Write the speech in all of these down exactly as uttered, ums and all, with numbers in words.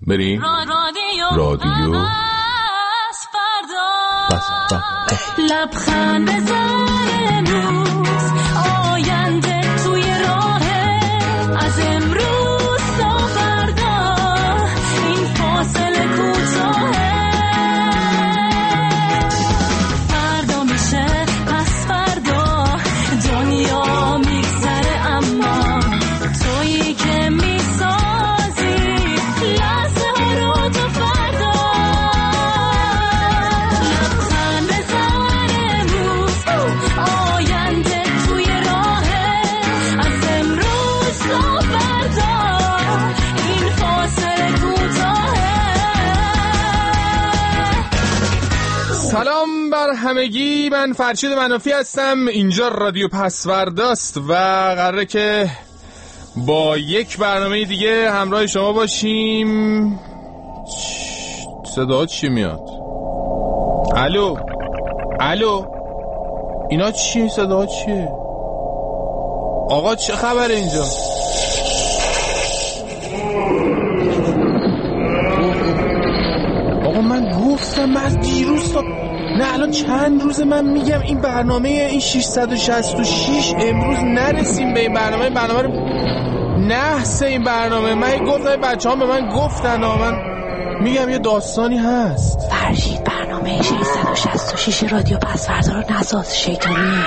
بریم رادیو پس فردا. لبخند بزن امروز، آینده توی راهه، از امروز تا فردا این فاصله کوتاهه. فردا میشه پس فردا، دنیا میگذره اما تویی که میسازی لحظه ها رو تا فردا. لبخند بزن امروز، آینده توی راهه، از امروز تا فردا این فاصله کوتاهه. سلام بر همگی، من فرشید منافی هستم. اینجا رادیو پسورداست و قراره که با یک برنامه دیگه همراه شما باشیم. صدا چی میاد؟ الو الو اینا چیه؟ صدا چیه؟ آقا چه خبره اینجا؟ آقا من گفتم من دیروز تا نه الان چند روز من میگم این برنامه این ششصد و شصت و شش امروز نرسیم به این برنامه. این برنامه رو نحس این برنامه من گفتم، بچه ها به من گفتن ها، من میگم یه داستانی هست. فرشید برنامه ششصد و شصت و شش رادیو پسوردا رو نساز، شیطانیه.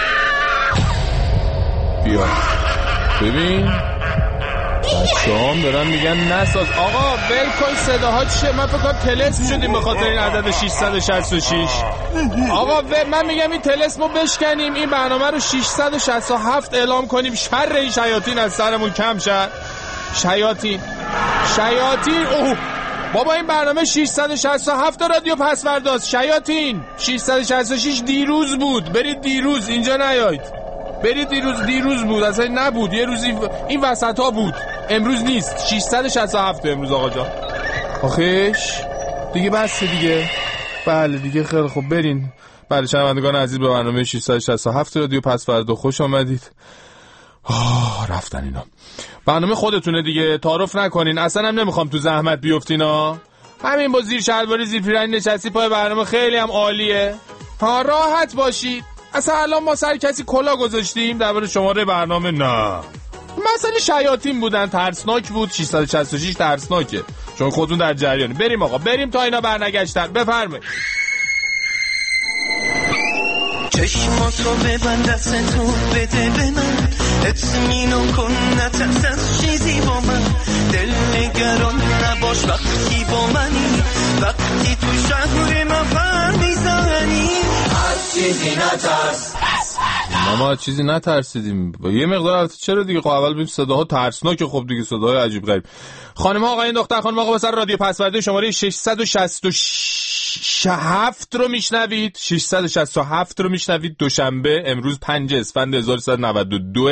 بیا ببین بچه هم دارن میگن نساز. آقا ول کن صداها چیه؟ من فکر کنم طلسم شدیم به خاطر این عدد ششصد و شصت و شش. آقا من میگم این طلسمو بشکنیم، این برنامه رو ششصد و شصت و هفت اعلام کنیم، شر این شیاطین از سرمون کم شد. شیاطین شیاطین اوه بابا این برنامه ششصد و شصت و هفت رادیو پسورداست. شیاطین ششصد و شصت و شش دیروز بود، برید دیروز، اینجا نیاید. برید دیروز، دیروز بود اصلا نبود، یه روزی این وسط ها بود، امروز نیست. ششصد و شصت و هفت امروز آقا جان. آخیش دیگه بس دیگه. بله دیگه خیلی خوب، برین. بله شنوندگان عزیز به برنامه ششصد و شصت و هفت رادیو پسوردا خوش آمدید. آه رفتن اینا. برنامه خودتونه دیگه، تعارف نکنین، اصلا هم نمیخوام تو زحمت بیفتین ها. همین با زیر شلواری زیر پیراهن نشستی پای برنامه خیلی هم عالیه ها، راحت باشید. اصلا الان ما سر کسی کلا گذاشتیم درباره شماره برنامه؟ نه مثلا شیاطین بودن، ترسناک بود. ششصد و شصت و شش ترسناکه، چون خودتون در جریانی. بریم آقا بریم تا اینا برنگشتن. بفرمایید. چشماتو ببند، دستتو بده به من، اطمینان کن نترس از چیزی با من، دل نگران نباش وقتی با منی، وقتی تو شهر من پر میزنی، از چیزی نترس. ما چیزی نترسیدیم یه مقدار. چرا دیگه؟ خب اول ببین صداها ترسناکه. خب دیگه صداهای عجیب غریب. خانم ها آقایان دختر خانم آقا بسر رادیو پسوردا شماره ششصد و شصت و هفت رو میشنوید. ششصد و شصت و هفت رو میشنوید. دوشنبه امروز پنج اسفند هزار و سیصد و نود و دو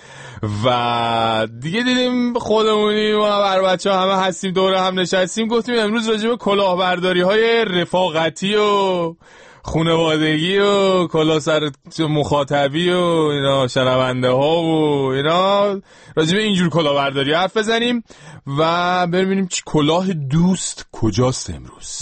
و دیگه دیدیم خودمونی ما بر بچه ها همه هستیم دور هم نشستیم، گفتیم امروز راجع به کلاهبرداری های رفاقتی و خانوادگی و کلاه سر مخاطبی و اینا، شنونده ها و اینا، راجع به اینجور کلاهبرداری حرف بزنیم و ببینیم چی کلاه دوست کجاست امروز.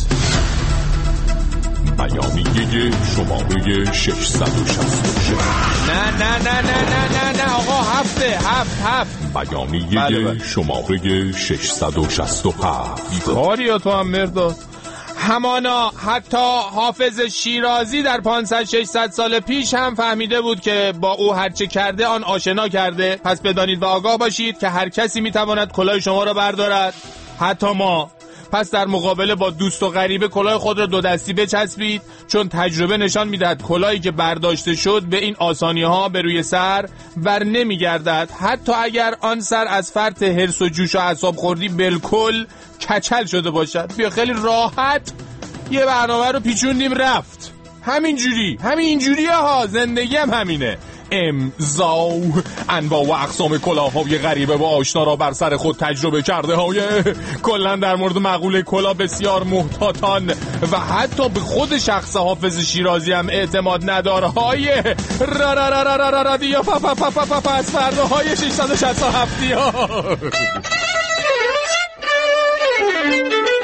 بیانیه شماره ششصد و شصت و شش. نه نه نه نه نه نه نه آقا هفته هفت هفت بیانیه بله بله. شماره ششصد و شصت و هفت. کاری ها تو هم مرداد. همانا حتی حافظ شیرازی در پانصد ششصد سال پیش هم فهمیده بود که با او هرچه کرده آن آشنا کرده. پس بدانید و آگاه باشید که هر کسی میتواند کلاه شما را بردارد، حتی ما. پس در مقابله با دوست و غریبه کلاه خود را دو دستی بچسبید، چون تجربه نشان میدهد کلاهی که برداشته شد به این آسانی ها به روی سر بر نمیگردد، حتی اگر آن سر از فرط حرص و جوش و اعصاب خوردی بالکل کچل شده باشد. بیا خیلی راحت یه برنامه رو پیچوندیم رفت. همین جوری همین اینجوریه ها، زندگی هم همینه. امضا انواع و اقسام کلاه‌های غریبه و آشنا را بر سر خود تجربه کرده های کلا در مورد مقوله کلاه بسیار محتاطان و حتی به خود شخص حافظ شیرازی هم اعتماد نداره های را را را را را را را دیا پا پا پا پا پا پس فرده های ششصد و شصت و هفت ها.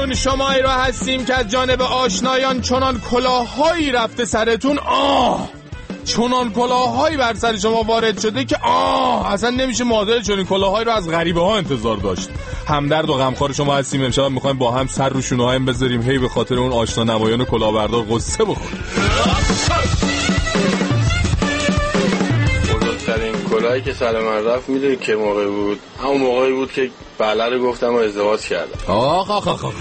آقایون شمایی را هستیم که از جانب آشنایان چنان کلاهایی رفته سرتون، آه چنان کلاهایی بر سر شما وارد شده که آه اصلا نمیشه مادر چنین کلاهایی رو از غریبه ها انتظار داشت. همدرد و غمخوار شما هستیم. امشب میخوایم با هم سر رو شونه هایم بذاریم، هی به خاطر اون آشنا نمایان کلاهبردار قصه بخوریم. بزرگترین کلاهی که سر من رفت میدونی که موقع بود؟ همون موقعی بود که بله رو گفتم و ازدواج کردم. آخ آخ آخ آخ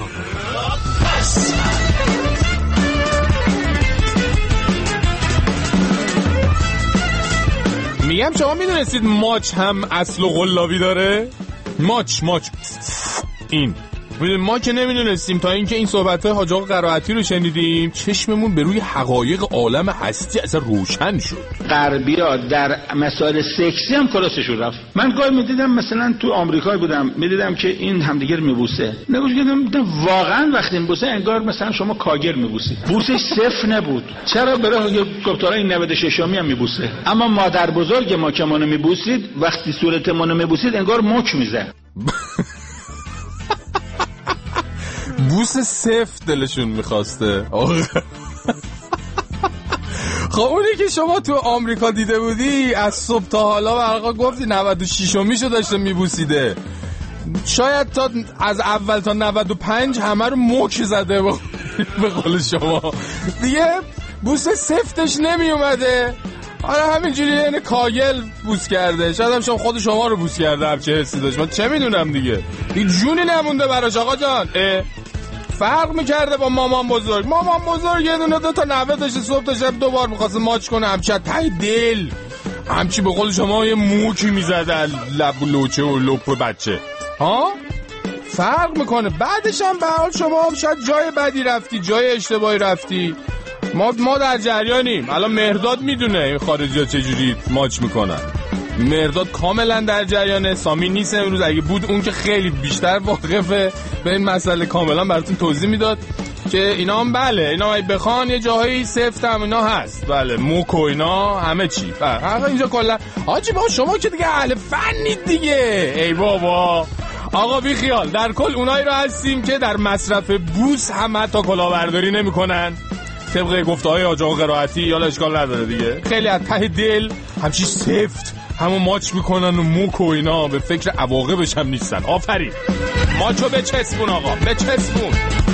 میگم شما میدونستید ماچ هم اصل و قلابی داره؟ ماچ ماچ این میدونیم، ما که نمیدونستیم تا اینکه این صحبت های حاج آقا قرائتی رو شنیدیم چشممون به روی حقایق عالم هستی اصلا روشن شد. غربی‌ها در مسائل سکسی هم کلاسشون رفت. من گاهی میدیدم مثلا تو آمریکا بودم میدیدم که این همدیگر میبوسه، نگوش کردم دیدم واقعا وقتی میبوسه انگار مثلا شما کاگر میبوسی. بوسش صفر نبود. چرا برای گفتارای نود و شش می هم میبوسه، اما مادر بزرگ ما که منو میبوسید وقتی صورت منو میبوسید انگار مچ میزد. بوس سفت دلشون میخواسته. خب اونی که شما تو آمریکا دیده بودی از صبح تا حالا برقا گفتی نود و شش میشو داشته میبوسیده، شاید تا از اول تا نود و پنج همه رو مک زده به قول شما دیگه بوس سفتش نمی اومده. آره همینجوری اینه کاگل بوس کرده، شاید هم شما خود شما رو بوس کرده همچه حسی داشت، من چه میدونم دیگه. این جونی نمونده براش آقا جان. فرق میکرده با مامان بزرگ. مامان بزرگ یه دونه دو تا نوه داشته، صبح تا شب دوبار میخواسته ماچ کنه، همچه تای دل همچی به قول شما یه موکی میزده لب و لوچه و لپ بچه ها. فرق میکنه. بعدش هم به حال شما هم شاید جای بدی رفتی، جای اشتباهی رفتی. ما ما در جریانیم. الان مهرداد میدونه این خارجی ها چجوری ماچ میکنن. مهرداد کاملا در جریانه. سامی نیست امروز، اگه بود اون که خیلی بیشتر واقفه به این مسئله، کاملا براتون توضیح میداد که اینا هم بله اینا هم بخوان یه جاهایی سفت هم اینا هست، بله موک و اینا همه چی. بله اینجا کلا آجی با شما که دیگه اهل فنید دیگه. ای بابا آقا بی خیال. در کل اونایی رو هستیم که در مصرف بوس هم حتی کلاهبرداری نمی کنن طبق گفته های حاج آقا قرائتی. یالا اشکال نداره دیگه، خیلی از ته دل همچی سفت همون ماچ میکنن و موک و اینا، به فکر عواقبش هم نیستن. آفرین ماچو بچسبون آقا، بچسبون.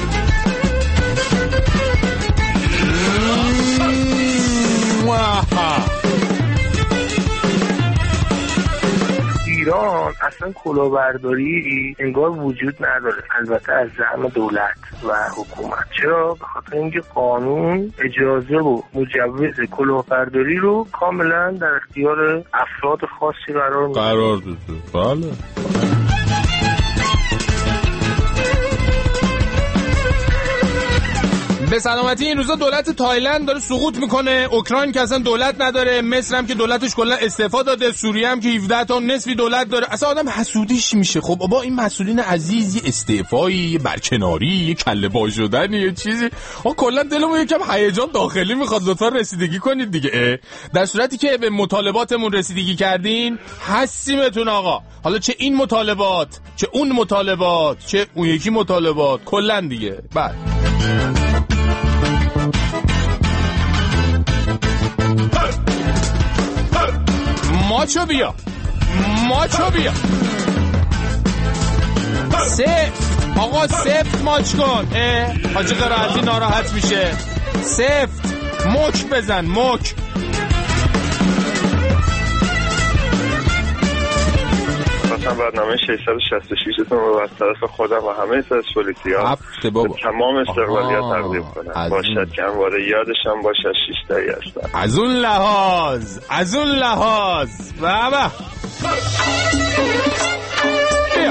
ایران اصلا کلاهبرداری انگار وجود نداره، البته از زعم دولت و حکومت. چرا؟ به خاطر اینکه قانون اجازه و مجوز کلاهبرداری رو کاملا در اختیار افراد خاصی قرار میده. قرار داده. بله. به سلامتی این روزا دولت تایلند داره سقوط میکنه، اوکراین که اصلا دولت نداره، مصر هم که دولتش کلا استعفا داده، سوریه هم که هفده تا نصفی دولت داره. اصلا آدم حسودیش میشه. خب بابا این مسئولین عزیز یه استعفایی، یه برکناری، یه کله با شدن، یه چیزی ها کلا دلمون یکم هیجان داخلی میخواد. لطفا رسیدگی کنید دیگه. در صورتی که به مطالباتمون رسیدگی کردین هستیمتون آقا. حالا چه این مطالبات، چه اون مطالبات، چه اون یکی مطالبات، کلا دیگه. بعد ماچو بیا، ماچو بیا. سفت آقا، سفت ماچ کن. حاجی قرائتی ناراحت میشه. سفت مک بزن، مک. مثلا برنامه ششصد و شصت و شش تون رو از طرف خودم و همه از پلیسی‌ها تمام استقلالیت تقدیم کنم. باشد که همواره یادشم باشه شش تایی هستن. از اون لحاظ از اون لحاظ بابا بیا.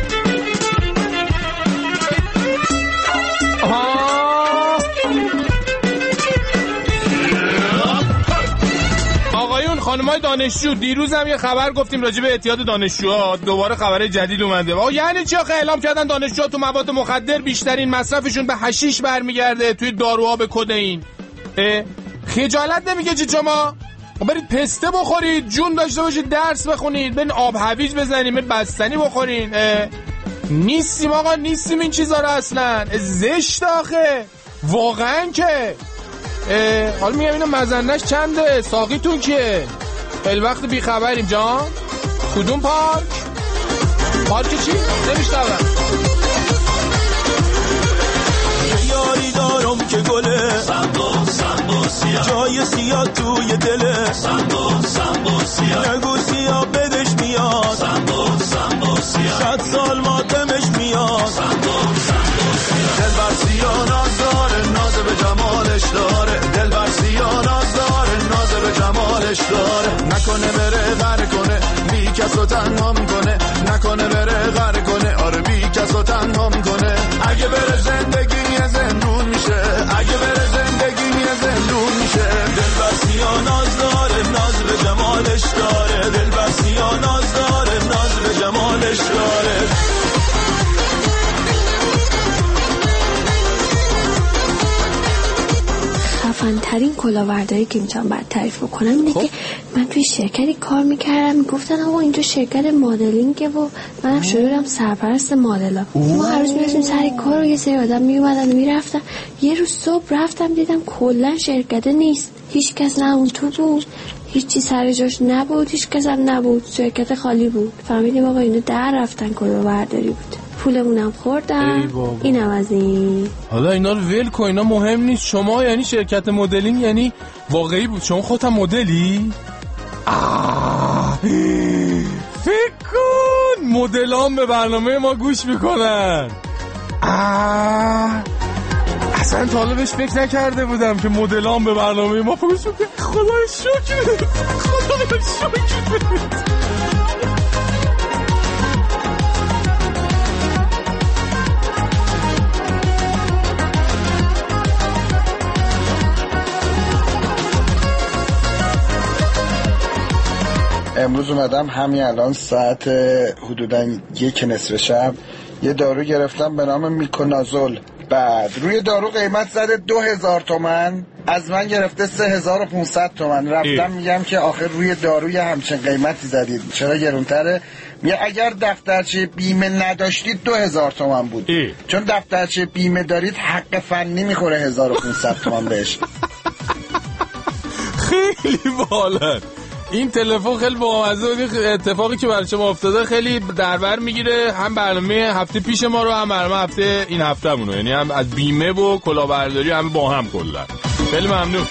آقایون خانمای دانشجو، دیروز هم یه خبر گفتیم راجع به اعتیاد دانشجوها، دوباره خبر جدید اومده. آقا یعنی چی آخه؟ اعلام کردن دانشجوها تو مواد مخدر بیشترین مصرفشون به حشیش برمیگرده، توی داروها به کدئین. خجالت نمیکشید شما؟ برید پسته بخورید، جون داشته باشید، درس بخونید، برید آب هویج بزنید، برید بستنی بخورین. نیستیم آقا، نیستیم این چیزا رو اصلا. زشت آخه واقعا که. حالا میگم اینو مزنش چنده؟ ساقیتون کیه؟ خیلی وقت بیخبریم جان. کدوم پارک؟ پارک چی؟ نمیشتاقم. یاری دارم که گله سنبو سنبو سیاه، جای سیاه توی دله سنبو سنبو سیاه، نگو سیاه بدش میاد سنبو سنبو سیاه، صد سال ماتمش میاد سنبو سنبو سیاه، دل بر سیاه ناز داره، ناز به جمالش داره، دل بر سیاه ناز داره، ناز به جمالش داره، نکنه بره غر کنه بی کس رو تنها میکنه، نکنه بره غر کنه آره بی کس رو تنها میکنه، اگه بره زندگی یه زندون میشه، اگه بره زندگی یه زندون میشه، دل بر سیاه ناز داره، ناز به جمالش داره، دل بر سیاه ناز داره، ناز به جمالش داره. خفن‌ترین کلاهبرداری که میتونم بعد تعریف بکنم اینه خب. که من توی شرکتی کار میکردم، میگفتن آقا اینجا شرکت مدلینگه و منم شروعم سرپرست مدلا. ما هر روز میرفتیم سر کار و یه سری آدم میومدن و میرفتن. یه روز صبح رفتم دیدم کلا شرکت نیست، هیچ کس نه اون تو بود، هیچی سر جاش نبود، هیچ کس هم نبود، شرکت خالی بود. فهمیدیم آقا اینو در رفتن کلاهبرداری بود، پولمونم خوردم. اینم از این. حالا اینا رو ول کن، اینا مهم نیست. شما یعنی شرکت مدلینگ یعنی واقعی بود، شما خودت مدلی؟ آه فکر کن مدلان به برنامه ما گوش میکنن. آه اصلا تا حالا بهش فکر نکرده بودم که مدلان به برنامه ما گوش میکنن. خدا شکر، خدا شکر. امروز اومدم همین الان ساعت حدوداً یک نصف شب یه دارو گرفتم به نام میکونازول. بعد روی دارو قیمت زده دو هزار تومن، از من گرفته سه هزار و پونصد تومن. رفتم میگم که آخر روی داروی همچین قیمتی زدید، چرا گرونتره؟ میگه اگر دفترچه بیمه نداشتید دو هزار تومن بود ای. چون دفترچه بیمه دارید حق فنی میخوره هزار و پونصد تومن بهش. خیلی بالا این تلفن، خیلی بامزه بود. اتفاقی که برای شما افتاده خیلی دربر میگیره، هم برنامه هفته پیش ما رو هم برنامه هفته این هفته مونو، یعنی هم از بیمه و کلاهبرداری هم با هم کلا. خیلی ممنون.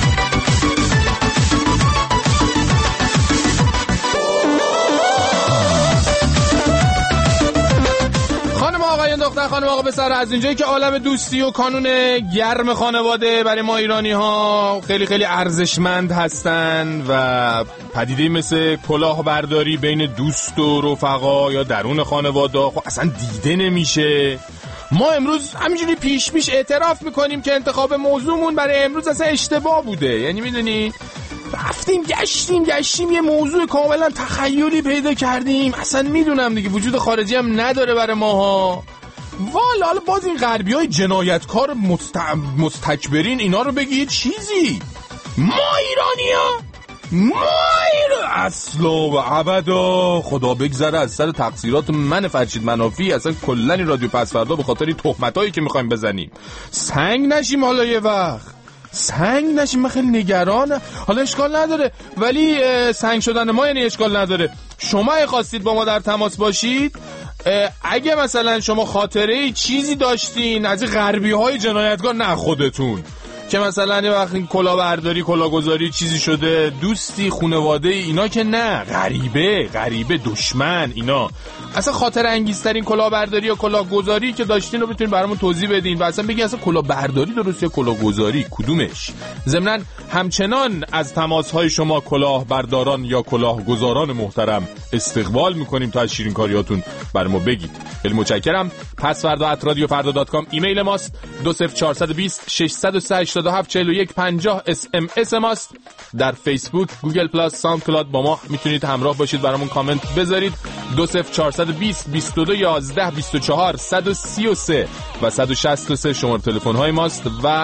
آقایان دختر خانم آقا پسر، از اینجایی که عالم دوستی و کانون گرم خانواده برای ما ایرانی ها خیلی خیلی ارزشمند هستن و پدیده مثل کلاهبرداری بین دوست و رفقا یا درون خانواده خب اصلا دیده نمیشه. ما امروز همینجوری پیش پیش اعتراف میکنیم که انتخاب موضوعمون برای امروز اصلا اشتباه بوده. یعنی میدونی رفتیم گشتیم گشتیم یه موضوع کاملا تخیلی پیدا کردیم، اصلا میدونم دیگه وجود خارجی هم نداره برای ماها. والا حالا باز این غربی های جنایتکار مست... مستکبرین اینا رو بگی چیزی، ما ایرانی ها ما ایران اصلا و ابدا. خدا بگذره از سر تقصیرات من فرشید منافی اصلا کلن این رادیو پسوردا به خاطر تهمت هایی که میخوایم بزنیم سنگ نشیم. حالا یه وقت سنگ نشیم، من خیلی نگرانم. حالا اشکال نداره، ولی سنگ شدن ما یعنی اشکال نداره. شما اگه خواستید با ما در تماس باشید، اگه مثلا شما خاطره چیزی داشتین از این غربی های جنایتکار، نه خودتون که مثلا یه وقت کلاهبرداری کلاهگذاری چیزی شده، دوستی خانواده اینا که نه، غریبه غریبه دشمن اینا، اصلا خاطر انگیزترین کلاهبرداری یا کلاهگذاری که داشتین رو بتونین برامون توضیح بدین و اصلا بگین اصلا کلاهبرداری درست یا کلاهگذاری کدومش. ضمناً همچنان از تماس‌های شما کلاهبرداران یا کلاهگذاران محترم استقبال می‌کنیم تا از شیرین‌کاریاتون برامو بگید. خیلی متشکرم. پسوردا ات رادیو فردا دات کام ایمیل ماست. دو صفر چهار دو صفر شش صفر سه هشت هفت چهار یک پنجاه اس ام اس ماست. در فیسبوک، گوگل پلاس، ساوند کلاود با ما میتونید همراه باشید، برامون کامنت بذارید. دو صفر چهار دو صفر بیست و دو یازده بیست و چهار صد و سی و سه و صد و شصت و سه شماره تلفن های ماست و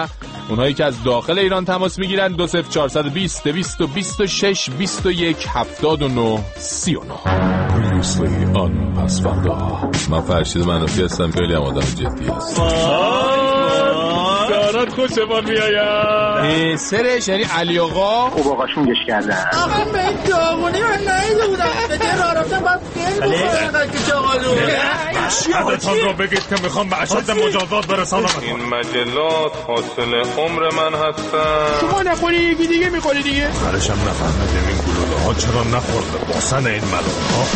اونهایی که از داخل ایران تماس میگیرن دو صفر چهارصد و بیست دویست و بیست و شش بیست و یک هفتاد و نه سی و نه. Previously on پسوردا. من فرشید منافی هستم، خیلی هم آدم جدی هستم. دارد خوشمان میایم. سرش یعنی علی آقا خوب آقاشون گش کردن. آقا به این داغونی من نهیده بودم. به جه را رفتم باید خیلی بخورم که چاقالو. حدتان را بگید که میخوام به اشد مجازات برسانم. این مجلات حاصل عمر من هستن. شما نخوری یکی دیگه میخوری دیگه. برشم نفهمیدیم این گلوله ها چرا نخورده باسن این ملون ها.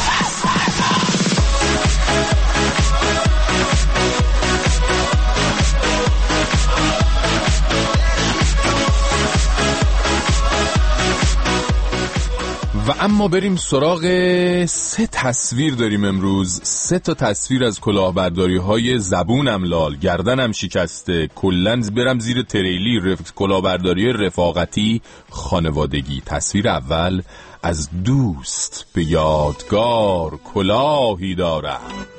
و اما بریم سراغ سه تصویر داریم امروز. سه تا تصویر از کلاهبرداری های زبونم لال، گردنم شکسته، کلن برم زیر تریلی، رف... کلاهبرداری رفاقتی خانوادگی. تصویر اول از دوست به یادگار کلاهی دارم.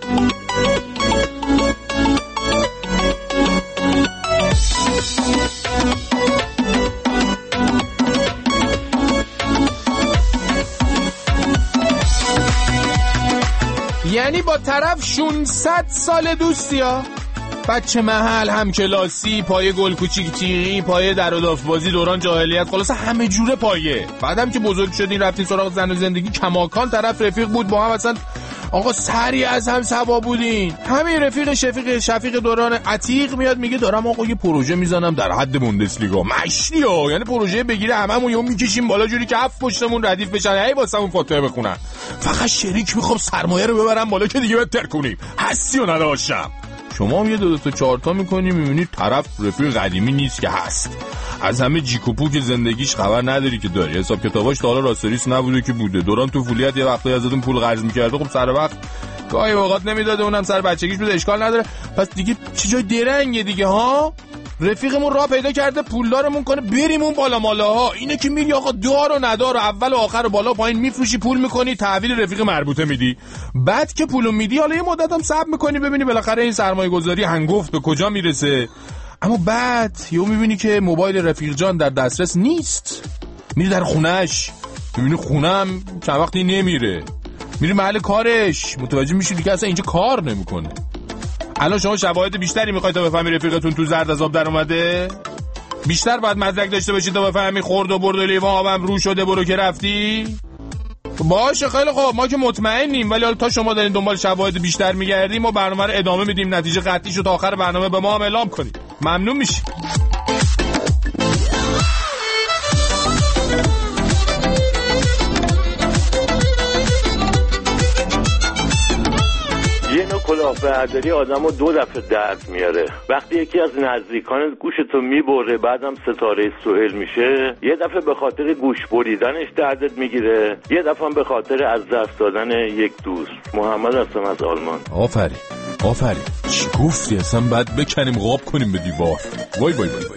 یعنی با طرف ششصد سال دوستی ها، بچه محل، همکلاسی، پایه گل کوچیک تیغی، پایه در و داف بازی دوران جاهلیت، خلاصه همه جوره پایه. بعدم که بزرگ شدین رفتین سراغ زن و زندگی، کماکان طرف رفیق بود با هم، اصلا آقا سری از هم سوا بودین. همین رفیق شفیق شفیق دوران عتیق میاد میگه دارم آقا یه پروژه میزنم در حد بوندسلیگا. مشتی ها، یعنی پروژه بگیره هممون یهو میکشیم بالا جوری که هفت پشتمون ردیف بشن، هی واسمون فاتحه بخونن. فقط شریک میخوام سرمایه رو ببرم بالا که دیگه بهتر کنیم، هستی و نداشتم. شما هم یه دو, دو تا چهار تا میکنی میبینی طرف رفیق قدیمی نیست که هست. از همه جیکوپو که زندگیش خبر نداری که داری. حساب کتاباش تا حالا راستریس نبوده که بوده. دوران طفولیت یه وقتایی ازتون پول قرض میکرده، خب سر وقت گاهی اوقات نمیداده، اونم سر بچگیش بوده، اشکال نداره. پس دیگه چه جای درنگه دیگه ها. رفیقمون راه پیدا کرده پولدارمون کنه بریم اون بالا مالاها. اینه که میری آقا دار و ندار و اول و آخر و بالا پایین میفروشی، پول میکنی، تحویل رفیق مربوطه میدی. بعد که پولو میدی حالا یه مدت هم صبر میکنی ببینی بالاخره این سرمایه گذاری هنگفت به کجا میرسه. اما بعد یهو میبینی که موبایل رفیق جان در دسترس نیست. میری در خونش میبینی خونم چند وقتی نمیره. میری محل کارش متوجه میشی دیگه اصلا اینجا کار نمیکنه. الان شما شواهد بیشتری میخواید تا بفهمی رفیقتون تو زرد از آب در اومده؟ بیشتر باید مدرک داشته باشید تا بفهمی خورد و برد و لیوان آبم رو شده برو که رفتی؟ باشه خیلی خوب، ما که مطمئنیم، ولی حالا تا شما دارین دنبال شواهد بیشتر میگردیم ما برنامه رو ادامه میدیم، نتیجه قطعیشو تا آخر برنامه به ما هم اعلام کنیم. ممنون میشیم. یه نوع کلاهبرداری آدمو دو دفعه درد میاره. وقتی یکی از نزدیکان گوشتو میبره بعدم ستاره سهل میشه، یه دفعه به خاطر گوش بریدنش دردت میگیره، یه دفعه به خاطر از دست دادن یک دوست. محمد هستم از آلمان. آفرین آفرین، چی گفتی؟ اصلا بعد بکنیم غاب کنیم به دیوار. وای وای وای وای.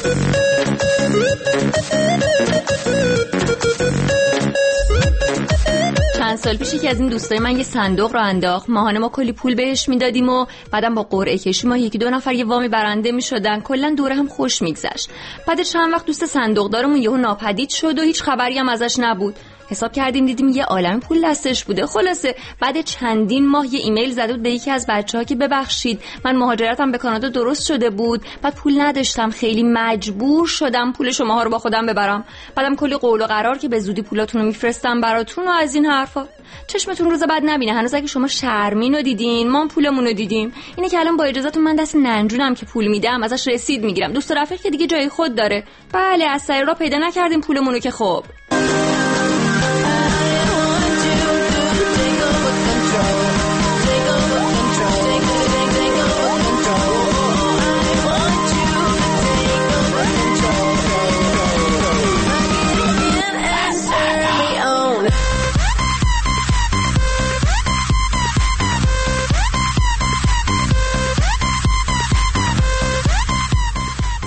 چند سال پیش که از این دوستای من یه صندوق رو انداخت، ماهانه ما کلی پول بهش میدادیم و بعدم با قرعه کشی ما یکی دو نفر یه وامی برنده میشدن، کلا دوره هم خوش میگذشت. بعد چند وقت دوست صندوقدارمون یهو ناپدید شد و هیچ خبری هم ازش نبود. حساب کردیم دیدیم یه عالم پول دستش بوده. خلاصه بعد چندین ماه یه ایمیل زده بود به یکی از بچه‌ها که ببخشید من مهاجرتم به کانادا درست شده بود، بعد پول نداشتم، خیلی مجبور شدم پول شماها رو با خودم ببرم. بعدم کلی قول و قرار که به زودی پولاتون رو میفرستم براتون و از این حرفا. چشمتون روز بعد نبینه. هنوز اگه شما شرمین رو دیدین ما پولمون رو دیدیم. اینه که الان با اجازهتون من دست ننجونم که پول میدم ازش رسید میگیرم. دوست رفیق که دیگه جای خود داره. بله از سر راه پیدا نکردیم پولمون رو که خب.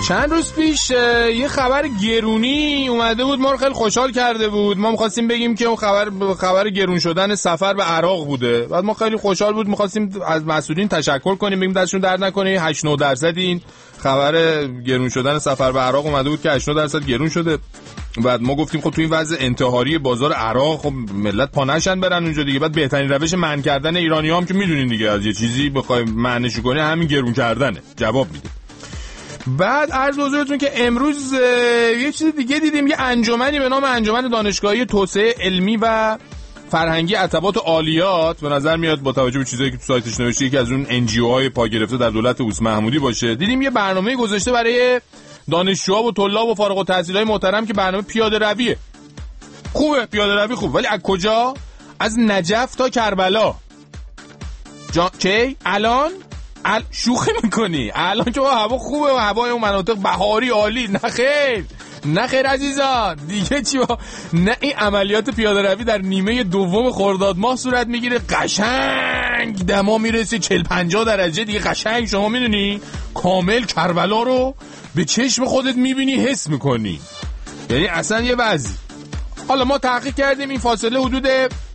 چند روز پیش یه خبر گرونی اومده بود، ما رو خیلی خوشحال کرده بود. ما می‌خواستیم بگیم که اون خبر خبر گرون شدن سفر به عراق بوده. بعد ما خیلی خوشحال بود، می‌خواستیم از مسئولین تشکر کنیم، بگیم دستشون درد نکنه. هشت نه درصد این خبر گرون شدن سفر به عراق اومده بود که هشت نه درصد گرون شده. بعد ما گفتیم خب تو این وضع انتحاری بازار عراق خب ملت پا نشن برن اونجا دیگه. بعد بهترین روش منع کردن ایرانی‌ها هم که میدونین دیگه، از یه چیزی بخوای معنیش کنی همین گرون کردنه. جواب میده. بعد عرض حضورتون که امروز یه چیز دیگه دیدیم، یه انجمنی به نام انجمن دانشگاهی توسعه علمی و فرهنگی عتبات و عالیات، به نظر میاد با توجه به چیزایی که تو سایتش نوشته یکی از اون ان جی او های پا گرفته در دولت اوس محمودی باشه. دیدیم یه برنامه گذاشته برای دانشجوها و طلاب و فارغ التحصیلای محترم که برنامه پیاده رویه. خوبه پیاده روی خوب، ولی از کجا؟ از نجف تا کربلا. جا... چی؟ الان ال... شوخی میکنی؟ الان که هوا خوبه و هوای اون مناطق بهاری عالی. نه خیر نه خیر عزیزان، دیگه چی با... نه این عملیات پیاده روی در نیمه دوم خرداد ماه صورت میگیره، قشنگ دما میرسه چهل پنجاه درجه دیگه، قشنگ شما میدونی کامل کربلا رو به چشم خودت میبینی، حس میکنی، یعنی اصلا یه وضعی. حالا ما تحقیق کردیم این فاصله حدود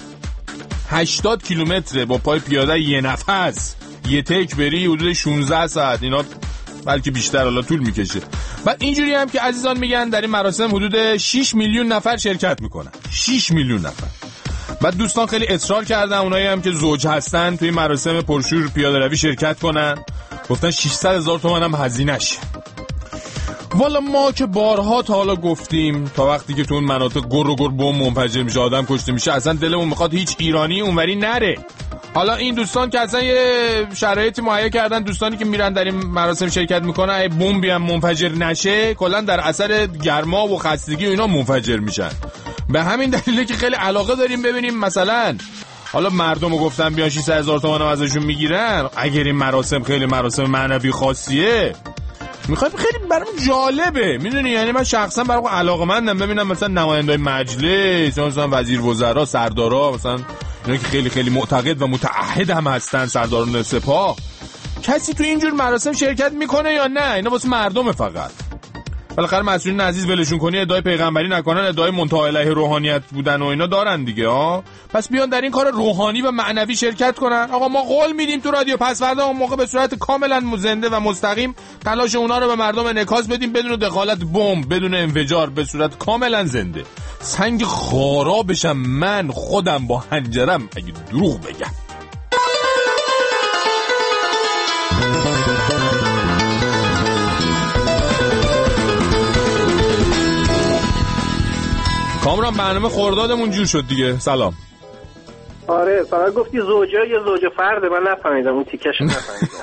هشتاد کیلومتره، با پای پیاده یه نفس یه تک بری حدود شانزده ساعت، اینا بلکه بیشتر حالا طول میکشه. بعد اینجوری هم که عزیزان میگن در این مراسم حدود شش میلیون نفر شرکت میکنن، شش میلیون نفر. بعد دوستان خیلی اصرار کردن اونایی هم که زوج هستن توی مراسم پرشور پیاده روی شرکت کنن، گفتن ششصد هزار تومان هم هزینه‌ش. والا ما که بارها تا حالا گفتیم تا وقتی که تو اون مناطق گر و گر بم منفجر میشه، آدم کشته میشه، اصلا دلمون میخواد هیچ ایرانی اونوری نره. حالا این دوستان که اصلا یه شرایطی مهیا کردن، دوستانی که میرن در این مراسم شرکت میکنن اگه بمبی هم منفجر نشه کلا در اثر گرما و خستگی و اینا منفجر میشن. به همین دلیله که خیلی علاقه داریم ببینیم مثلا حالا مردمو گفتن بیان ششصد هزار تومان ازشون میگیرن، اگر این مراسم خیلی مراسم معنوی خاصیه میخوایم، خیلی برام جالبه میدونی، یعنی من شخصا برام علاقه‌مندم ببینم مثلا نمایندای مجلس، مثلا وزیر وزرا، سردارا، مثلا اینا که خیلی خیلی معتقد و متعهد هم هستن، سرداران سپاه، کسی تو اینجور مراسم شرکت میکنه یا نه؟ اینا واسه مردم فقط. بالاخره مسئولین عزیز ولشون کنی، ادعای پیغمبری نکنن، ادعای منتهی علیه روحانیت بودن و اینا دارن دیگه ها. پس بیان در این کار روحانی و معنوی شرکت کنن. آقا ما قول میدیم تو رادیو پس فردا اون موقع به صورت کاملا زنده و مستقیم تلاش اونا رو به مردم انعکاس بدیم، بدون دخالت بمب، بدون انفجار، به صورت کاملا زنده. سنگ خارا بشم من خودم با حنجرم اگه دروغ بگم. کامران برنامه خردادمون جور شد دیگه. سلام. آره فقط گفتی زوجه یا زوجه فرده، من نفهمیدم اون تیکش نفهمیدم.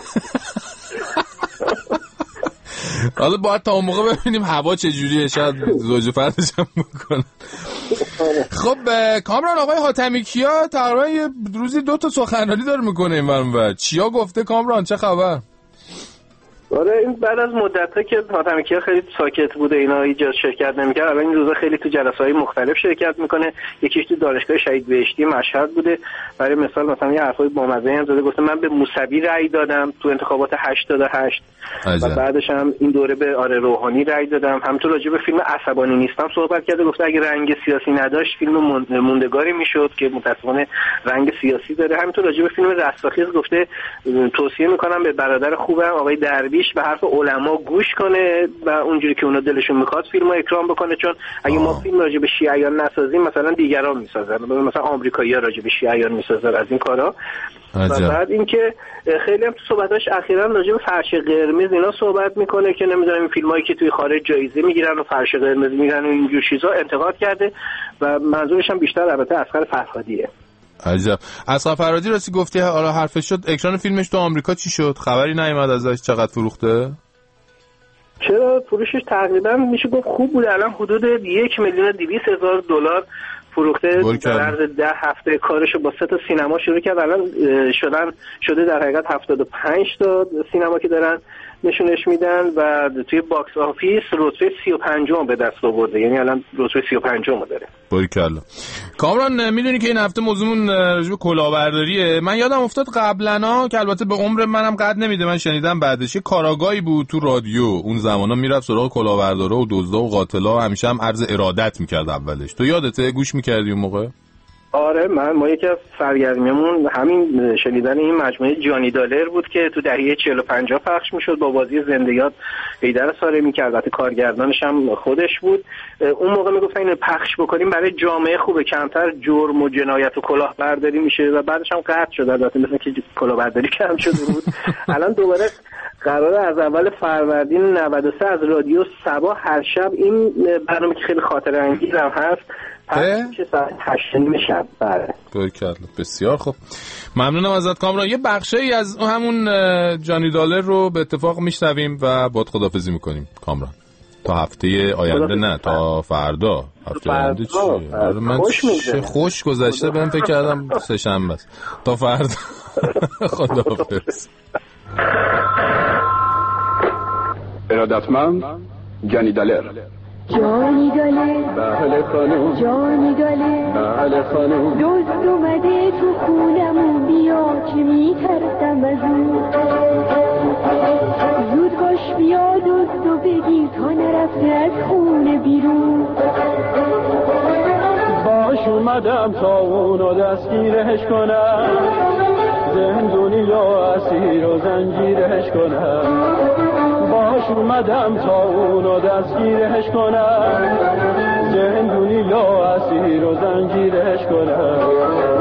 حالا باید تا اون موقع ببینیم هوا چجوریه، شاید زوجه فردش هم بکنه. خب کامران آقای حاتمی کیا تقریبا یه روزی دو تا سخنرانی داره میکنه این ور. چیا گفته کامران؟ چه خبر؟ آره این بعد از مدت‌ها که حاتمی کیا خیلی ساکت بوده، اینا هیچ جا شرکت نمی‌کرد، الان این روزا خیلی تو جلسه‌های مختلف شرکت میکنه. یکیش تو دانشگاه شهید بهشتی مشهد بوده. برای مثال مثلا یه حرفای بامزه هم زده، گفته من به موسوی رأی دادم تو انتخابات هشتاد و هشت و بعدش هم این دوره به آره روحانی رأی دادم. همینطور راجع به فیلم عصبانی نیستم صحبت کرده، گفته اگه رنگ سیاسی نداشت فیلم موندگاری میشد که متأسفانه رنگ سیاسی داره. همینطور راجع به فیلم رستاخیز گفته توصیه میکنم به برادر خوبم آقای درویش به حرف علما گوش کنه و اونجوری که اونا دلشون میخواد فیلمو اکرام بکنه، چون اگه ما فیلم راجع به شیعیان نسازیم مثلا دیگران میسازن، مثلا آمریکایی‌ها راجع به شیعیان میسازن از این کارا. و بعد اینکه خیلی هم تو صحبتاش اخیراً راجع به فرش قرمز اینا صحبت میکنه که نمیدونم این فیلمایی که توی خارج جایزه میگیرن و فرش قرمز میگیرن و اینجور چیزا انتقاد کرده و منظورش هم بیشتر البته اصغر فرهادیه. عجب. اصغر فرهادی راستی گفتی حالا حرفش شد، اکران فیلمش تو آمریکا چی شد؟ خبری نیومد ازش چقدر فروخته؟ چرا فروشش تقریبا میشه گفت خوب بود، الان حدود یک میلیون و دویست هزار دلار فروخته. در عرض ده هفته کارشو با سه تا سینما شروع کرد، الان شدن شده در حقیقت هفتاد و پنج تا سینما که دارن نشونش میدن و توی باکس آفیس رتبه سی و پنجم به دست آورده، یعنی الان رتبه سی و پنجم داره. باریکلا. کامران میدونی که این هفته موضوعمون راجع به کلاهبرداریه. من یادم افتاد قبلنا که البته به عمر منم قد نمیده، من شنیدم بعدش یه کاراگاهی بود تو رادیو اون زمانا میرفت سراغ کلاهبردارا و دزدا و قاتلا، همیشه هم عرض ارادت میکرد اولش. تو یادته گوش میکردی اون موقع؟ آره، من ما یکی از سرگرمیمون همین شنیدن این مجموعه جانی دالر بود که تو دهه چهل و پنجاه پخش میشد با بازی زندگیات حیدر سارمی که البته کارگردانش هم خودش بود. اون موقع میگفتن اینو پخش بکنیم برای جامعه خوبه، کمتر جرم و جنایت و کلاهبرداری میشه و بعدش هم قطع شد، البته مثلا که کلاهبرداری کم شده بود. الان دوباره قراره از اول فروردین نود و سه از رادیو صبا هر شب این برنامه که خیلی خاطره انگیزم هست چه ساعت هشت و نیم شب. بله باریکلا، بسیار خوب، ممنونم ازت کامران. یه بخشی از همون جانی دالر رو به اتفاق میشنویم و باید خداحافظی میکنیم کامران تا هفته آینده. نه تا فردا. هفته آینده چیه؟ آره من چه خوش گذشته بهم فکر کردم سه شنبه است. تا فردا خداحافظ. ارادتمند جانی دالر. جانی دالر بله خانم، جانی دالر بله خانم، دزد اومده تو خونمون، بیا که میترسم از اون، زود باش بیا دزد و بگیر تا نرفته از خونه بیرون. باش اومدم تا اونو دستگیرش کنم، زندونی یا اسیر و زنجیرش کنم. باش اومدم تا اونو دستگیرش کنم، زندونی یا اسیر و زنجیرش کنم.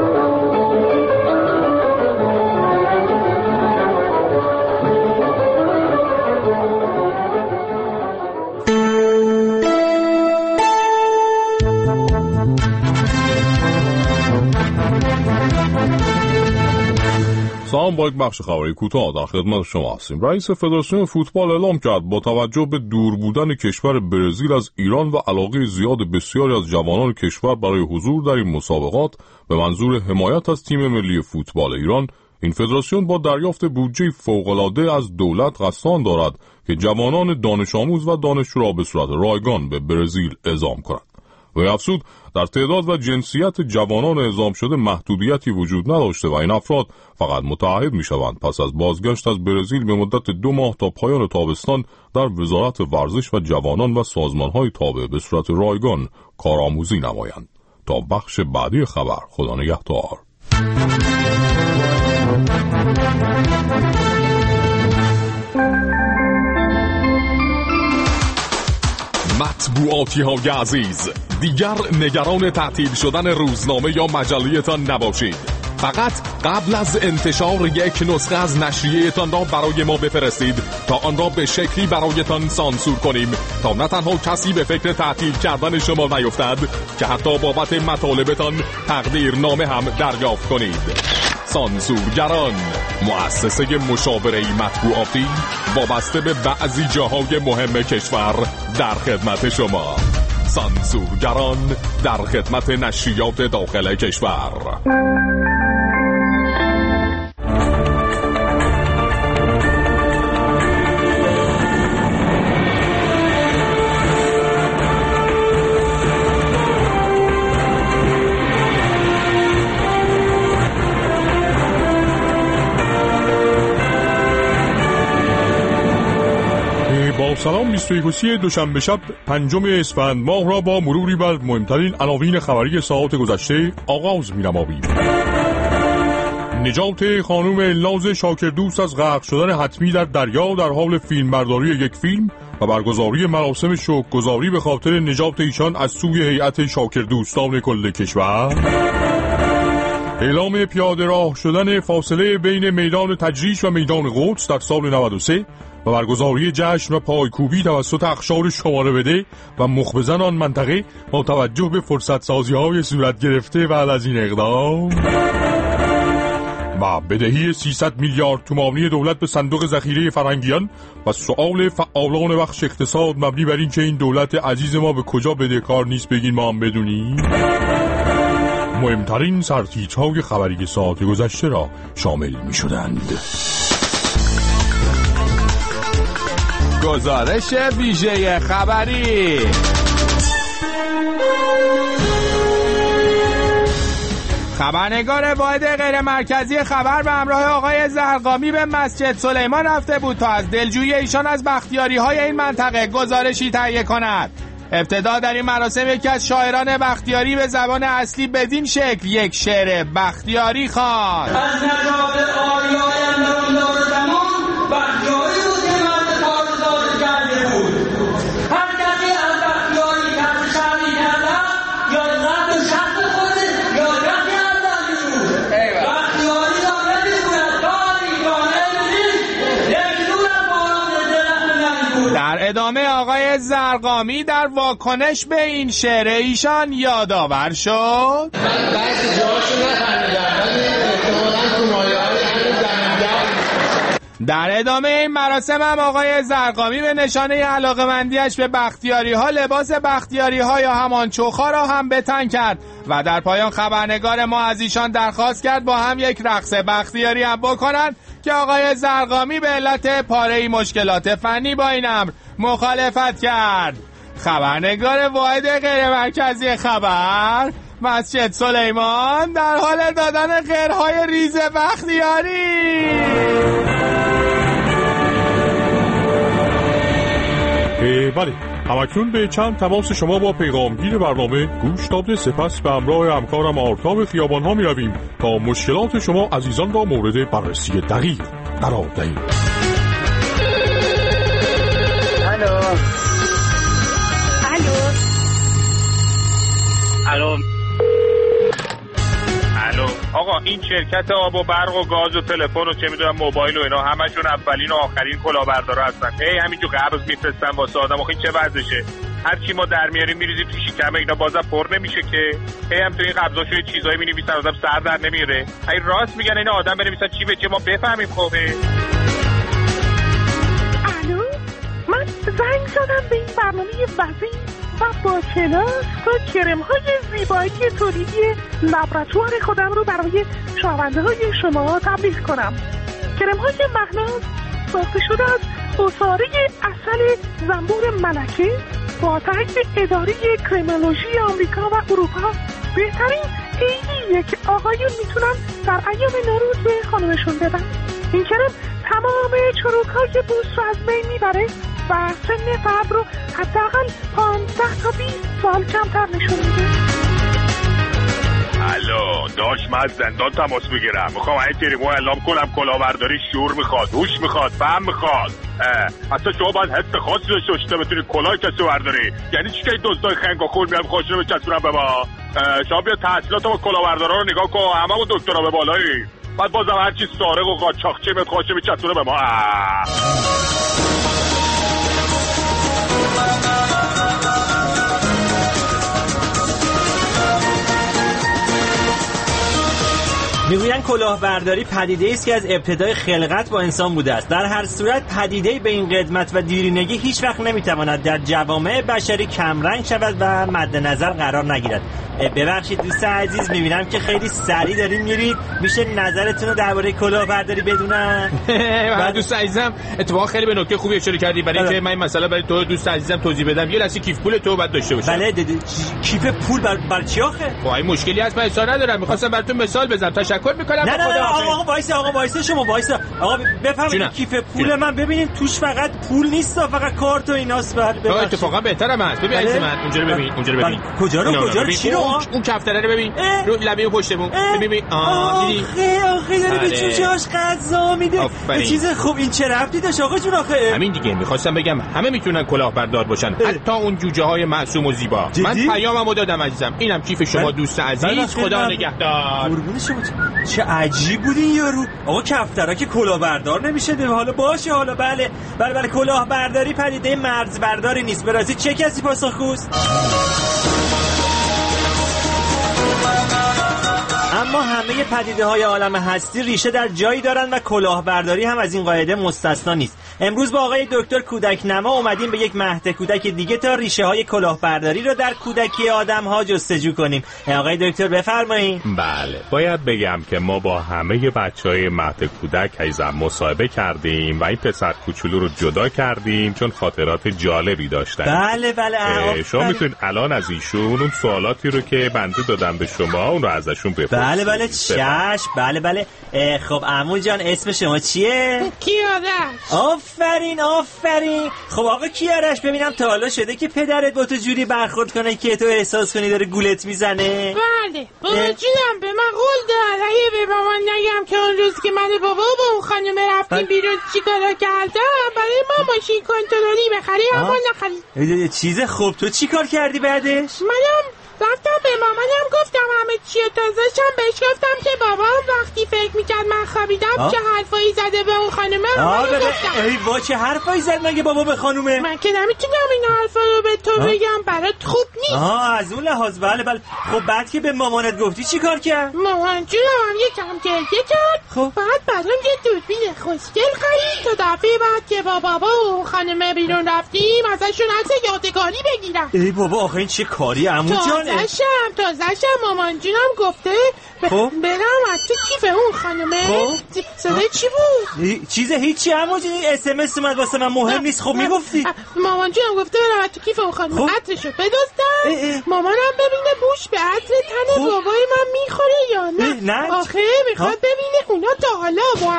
سلام، با یک بخش خبری کوتاه در خدمت شما هستیم. رئیس فدراسیون فوتبال اعلام کرد با توجه به دور بودن کشور برزیل از ایران و علاقه زیاد بسیاری از جوانان کشور برای حضور در این مسابقات به منظور حمایت از تیم ملی فوتبال ایران، این فدراسیون با دریافت بودجه فوق‌العاده از دولت قصد دارد که جوانان دانش آموز و دانشجو را به صورت رایگان به برزیل اعزام کند. و افزود در تعداد و جنسیت جوانان اعزام شده محدودیتی وجود نداشته و این افراد فقط متعهد می شوند پس از بازگشت از برزیل به مدت دو ماه تا پایان تابستان در وزارت ورزش و جوانان و سازمان‌های تابع به صورت رایگان کارآموزی نمایند. تا بخش بعدی خبر، خدا نگهدار. مطبوعاتی های عزیز، دیگر نگران تعطیل شدن روزنامه یا مجله‌تان نباشید. فقط قبل از انتشار یک نسخه از نشریه‌تان را برای ما بفرستید تا آن را به شکلی برایتان سانسور کنیم تا نه تنها کسی به فکر تعطیل کردن شما نیفتد که حتی بابت مطالبتان تقدیرنامه هم دریافت کنید. سانسورگران، مؤسسه مشاوره مطبوعاتی وابسته به بعضی جاهای مهم کشور در خدمت شما. سانسورگران در خدمت نشریات داخل کشور. سلام، بیست و یکم دوشنبه شب پنجم اسفند ماه را با مروری بر مهمترین عناوین خبری ساعات گذشته آغاز می‌نماییم. نجات خانم الناز شاکردوست از غرق شدن حتمی در دریا در حال فیلمبرداری یک فیلم و برگزاری مراسم شکرگزاری به خاطر نجات ایشان از سوی هیئت شاکردوستان کل کشور. اعلام پیاده راه شدن فاصله بین میدان تجریش و میدان قدس در سال نود و سه و برگزاری جشن و پایکوبی توسط اقشار شماره بده و مخبزان آن منطقه با توجه به فرصت سازی های صورت گرفته بعد از این اقدام. و بدهی سیصد میلیارد تومانی دولت به صندوق ذخیره فرنگیان و سؤال فعالان بخش اقتصاد مبنی بر این که این دولت عزیز ما به کجا بدهکار نیست بگین ما هم بدونیم. مهمترین سرتیترهای خبری ساعت گذشته را شامل می شدند. گزارش ویژه خبری. خبرنگار واحد غیر مرکزی خبر به همراه آقای زرقامی به مسجد سلیمان رفته بود تا از دلجویی ایشان از بختیاری های این منطقه گزارشی تهیه کند. ابتدا در این مراسم یکی از شاعران بختیاری به زبان اصلی بدین شکل یک شعر بختیاری خواند. از نجات آریای اندرون زمان بختیاری بود که مرد تازه کرده بود. هر کسی از بختیاری کسی شرمی کرده یا قبل شخص خود یا کسی از دنی بود. بختیاری را نمی‌گوید تاریکانه نیست یک دور از باران درخت نمی بود. در ادامه آقای زرقامی در واکنش به این شعر ایشان یادآور شد. من بعضی جاهاشو نفهمیدم ولی احتمالاً تو مایه‌های همین زمین‌گر. در ادامه این مراسم هم آقای زرقامی به نشانه علاقه‌مندی‌اش به بختیاری ها لباس بختیاری ها یا همان چوخا را هم به تن کرد و در پایان خبرنگار ما از ایشان درخواست کرد با هم یک رقص بختیاری هم بکنند که آقای زرقامی به علت پاره‌ای مشکلات فنی با این امر مخالفت کرد. خبرنگار واحد غیر مرکزی خبر مسجد سلیمان در حال دادن غیرهای ریز بختیاری. بله، همکنون به چند تماس شما با پیغامگیر برنامه گوش داده، سپس به همراه همکارم آرتاب خیابان ها می رویم تا مشکلات شما عزیزان را مورد بررسی دقیق قرار دهیم. الو الو الو الو آقا، این شرکت آب و برق و گاز و تلفن و چه میدونم موبایل و اینا همشون اولین و آخرین کلاهبردارا هستن. هی همینجور قبض میفرستن واسه آدم. آخه این چه وضعشه؟ هر چی ما در میاریم میریزیم تو شکم اینا، بازم پر نمیشه که. هی هم تو این قبضاشو یه چیزایی مینویسن آدم سر در نمیره. هی راست میگن اینا، آدم بنویسن چی به چه ما بفهمیم. خوبه الو، من زنگ زدم به این برنامه وزین و با کلاس تا کرم های زیبایی تولیدی لابراتوار خودم رو برای شنونده های شما تبلیغ کنم. کرم های مهناز ساخته شده از عصاره عسل زنبور ملکه با تایید اداره کریمولوژی آمریکا و اروپا. بهترین ایدیه که آقایون میتونن در ایام نوروز به خانمشون بدن. این کرم تمام چروک های بوست رو از بین میبره و سن فرد رو حداقل پانزده تا بیست سال کمتر نشون میده. الو داش، من از زندان تماس میگیرم. میخوام این کریمو اعلام کنم کلاهبرداری شعور میخواد، هوش میخواد، فهم میخواد. اصلا شما باید حس خاصی داشته باشید تا بتونید کلاه کسی برداری. یعنی چی که این دزدای خنگاخور میان خوشونو بچسبونن به ما؟ شما بیا تحصیلات ما کلاهبردارا رو نگاه کن، هممون دکترا به بالایی. بعد بازم هر چی سارق و قاچاقچی میاد خوشه بچسبونه به ما. میگویند کلاهبرداری پدیده‌ای است که از ابتدای خلقت با انسان بوده است. در هر صورت پدیده‌ای به این قدمت و دیرینگی هیچ وقت نمیتواند در جوامع بشری کمرنگ شود و مد نظر قرار نگیرد. ببخشید دوست عزیز، میبینم که خیلی سریع دارین میرید، میشه نظرتون رو درباره کلاهبرداری بدونم؟ من دوست عزیزم اتفاقا خیلی به نکته خوبی اشاره کردی، برای اینکه من این مسئله برای تو دوست عزیزم توضیح بدم. یه لحظه کیف پول تو بعد داشته باشم. بله کیف پول بر بر چی آخه؟ با این مشکلی هست، من اصلا ندارم، می‌خواستم براتون مثال بزنم. تشکر می‌کنم. نه نه نه آقا آقا وایس آقا وایس شما وایس آقا بفهمید کیف پول من ببینید توش فقط پول نیست، فقط کارت و ایناست. بعد اتفاقا بهترم هست. ببین عزیز من اونجا رو ببین، اونجا رو ببین. کجا رو کجا رو چی رو؟ اون کفتره رو ببین، رو لبه و پشتمون ببین. آ دیدی آخه داره به جوجه‌اش غذا میده. چیز خوب این چه ربطی داشت آقا جون آخه؟ همین دیگه می‌خواستم بگم همه میتونن کلاهبردار باشن، حتی اون جوجه‌های معصوم و زیبا. من پیاممو دادم عزیزم، اینم کیف شما دوست عزیز، خدا نگهدار. قربون شما. چه عجیب بود این یارو. آقا کفترا که کلاهبردار نمیشه ده. حالا باشه، حالا بله بله بله کلاهبرداری پدیده مرزبرداری نیست. براستی چه کسی پاسخگوست؟ اما همه پدیده های عالم هستی ریشه در جایی دارند و کلاهبرداری هم از این قاعده مستثنا نیست. امروز با آقای دکتر کودک نما اومدیم به یک مهد کودک دیگه تا ریشه های کلاهبرداری رو در کودکی آدم ها جستجو کنیم. آقای دکتر بفرمایید. بله، باید بگم که ما با همه بچهای مهد کودک عزیزم مصاحبه کردیم و این پسر کوچولو رو جدا کردیم چون خاطرات جالبی داشتن. بله بله. شما میتونید الان از ایشون اون سوالاتی رو که بنده دادم به شما اون رو ازشون بپرسید. بله بله چشم. بله بله. خب عمو جان اسم شما چیه؟ کیارش. آفرین آفرین. خب آقا کیارش، ببینم تا حالا شده که پدرت با تو جوری برخورد کنه که تو احساس کنی داره گولت میزنه؟ بله بابا جونم به من قول داد اگه به مامان نگم که اون روز که من بابا با اون خانم رفتیم بیرون چیکارا کردم برای ما ماشین کنترلی بخری اما نخرید. چیز خوب تو چیکار کردی بعدش؟ منم رفتم به مامانم گفتم همه چی و تازه‌شم بهش گفتم که بابام وقتی فکر میکرد من خوابیدم چه حرفایی زده به اون خانومه. آه گفتم ای با چه حرفایی زد مگه بابا به خانومه؟ من که نمیتونم این حرفا رو به تو بگم برات خوب نیست. آه از اون لحاظ. بله بله. خب بعد که به مامانت گفتی چی کار کرد؟ مامان جونم یکم گریه کرد. خب بعد برام یه دوربین خوشگل خرید تا دفعه بعد که با بابا و اون خانومه بیرون رفتیم ازشون عکس یادگاری بگیرم. ای بابا آخه این چه کاری عمو جان؟ تازشم تازشم مامان جونم گفته ب... خب؟ برم از تو کیف اون خانمه. خب؟ صدای چی بود؟ چیز هیچی عمو جون، اس ام اس اومد واسه من مهم نیست. خب میگفتی مامان جونم گفته برم از تو کیف اون خانمه عطرشو بدزدم مامانم ببینه بوش به عطر تن خب؟ بابای من میخوره یا نه. نه آخه میخواد ببینه اونا تا حالا با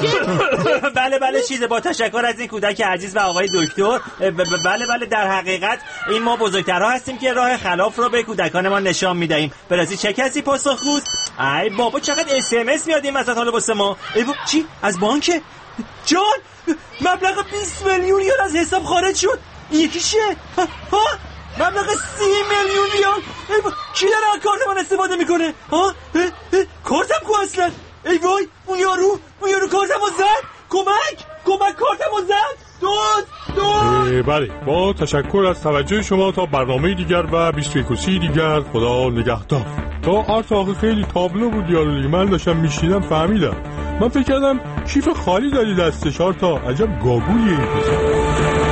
هم. بله بله چیزه. با تشکر از این کودک عزیز و آقای دکتر. بله بله در حقیقت این ما بزرگترها هستیم که راه خلاف رو به کودکان ما نشان میدهیم. برای چه کسی پاسخگوست؟ ای بابا چقدر اس ام اس میاد این وسط حالا واسه ما. ای بابا چی از بانک جان مبلغ بیست میلیون ریال از حساب خارج شد. یکی چیه؟ ها ها مبلغ سی میلیون ریال. ای بابا کی داره از کارت من استفاده میکنه؟ ها کارتم کو اصلا؟ ای وای اون یارو اون یارو کارتمو زد. کمک کمک کارتمو زد. دوست دوست. بله با تشکر از توجه شما تا برنامه دیگر و بیست و یک و سی دیگر. خدا نگهدار. تا آرت آخه خیلی تابلو بود یارو دیگه. من داشتم میشیدم فهمیدم. من فکر کردم کیف خالی داری دستش. آرتا عجب گاگولیه این پسر.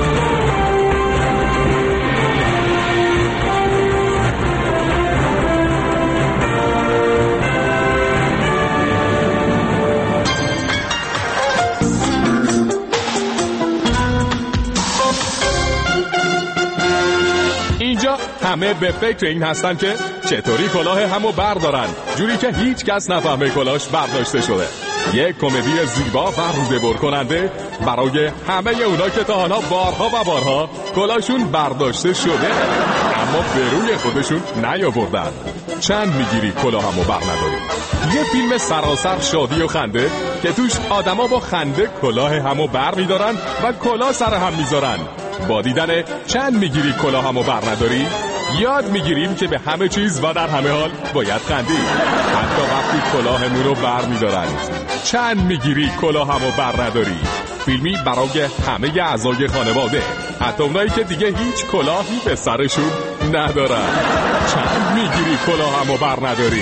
همه به فکر این هستن که چطوری کلاه همو بردارن جوری که هیچ کس نفهمه کلاهش برداشته شده. یک کمدی زیبا و روزبر کننده برای همه اونا که تا حالا بارها و بارها کلاهشون برداشته شده اما به روی خودشون نیاوردن. چند میگیری کلاه همو بر نداری؟ یه فیلم سراسر شادی و خنده که توش آدما با خنده کلاه همو بر میدارن و کلاه سر هم میذارن. با دیدن چند میگیری کلاه همو بر نداری یاد میگیریم که به همه چیز و در همه حال باید خندید، حتی وقتی کلاهمون رو بر میدارن. چند میگیری کلاه همو بر نداری؟ فیلمی برای همه اعضای خانواده، حتی اونایی که دیگه هیچ کلاهی به سرشون ندارن. چند میگیری کلاه همو بر نداری؟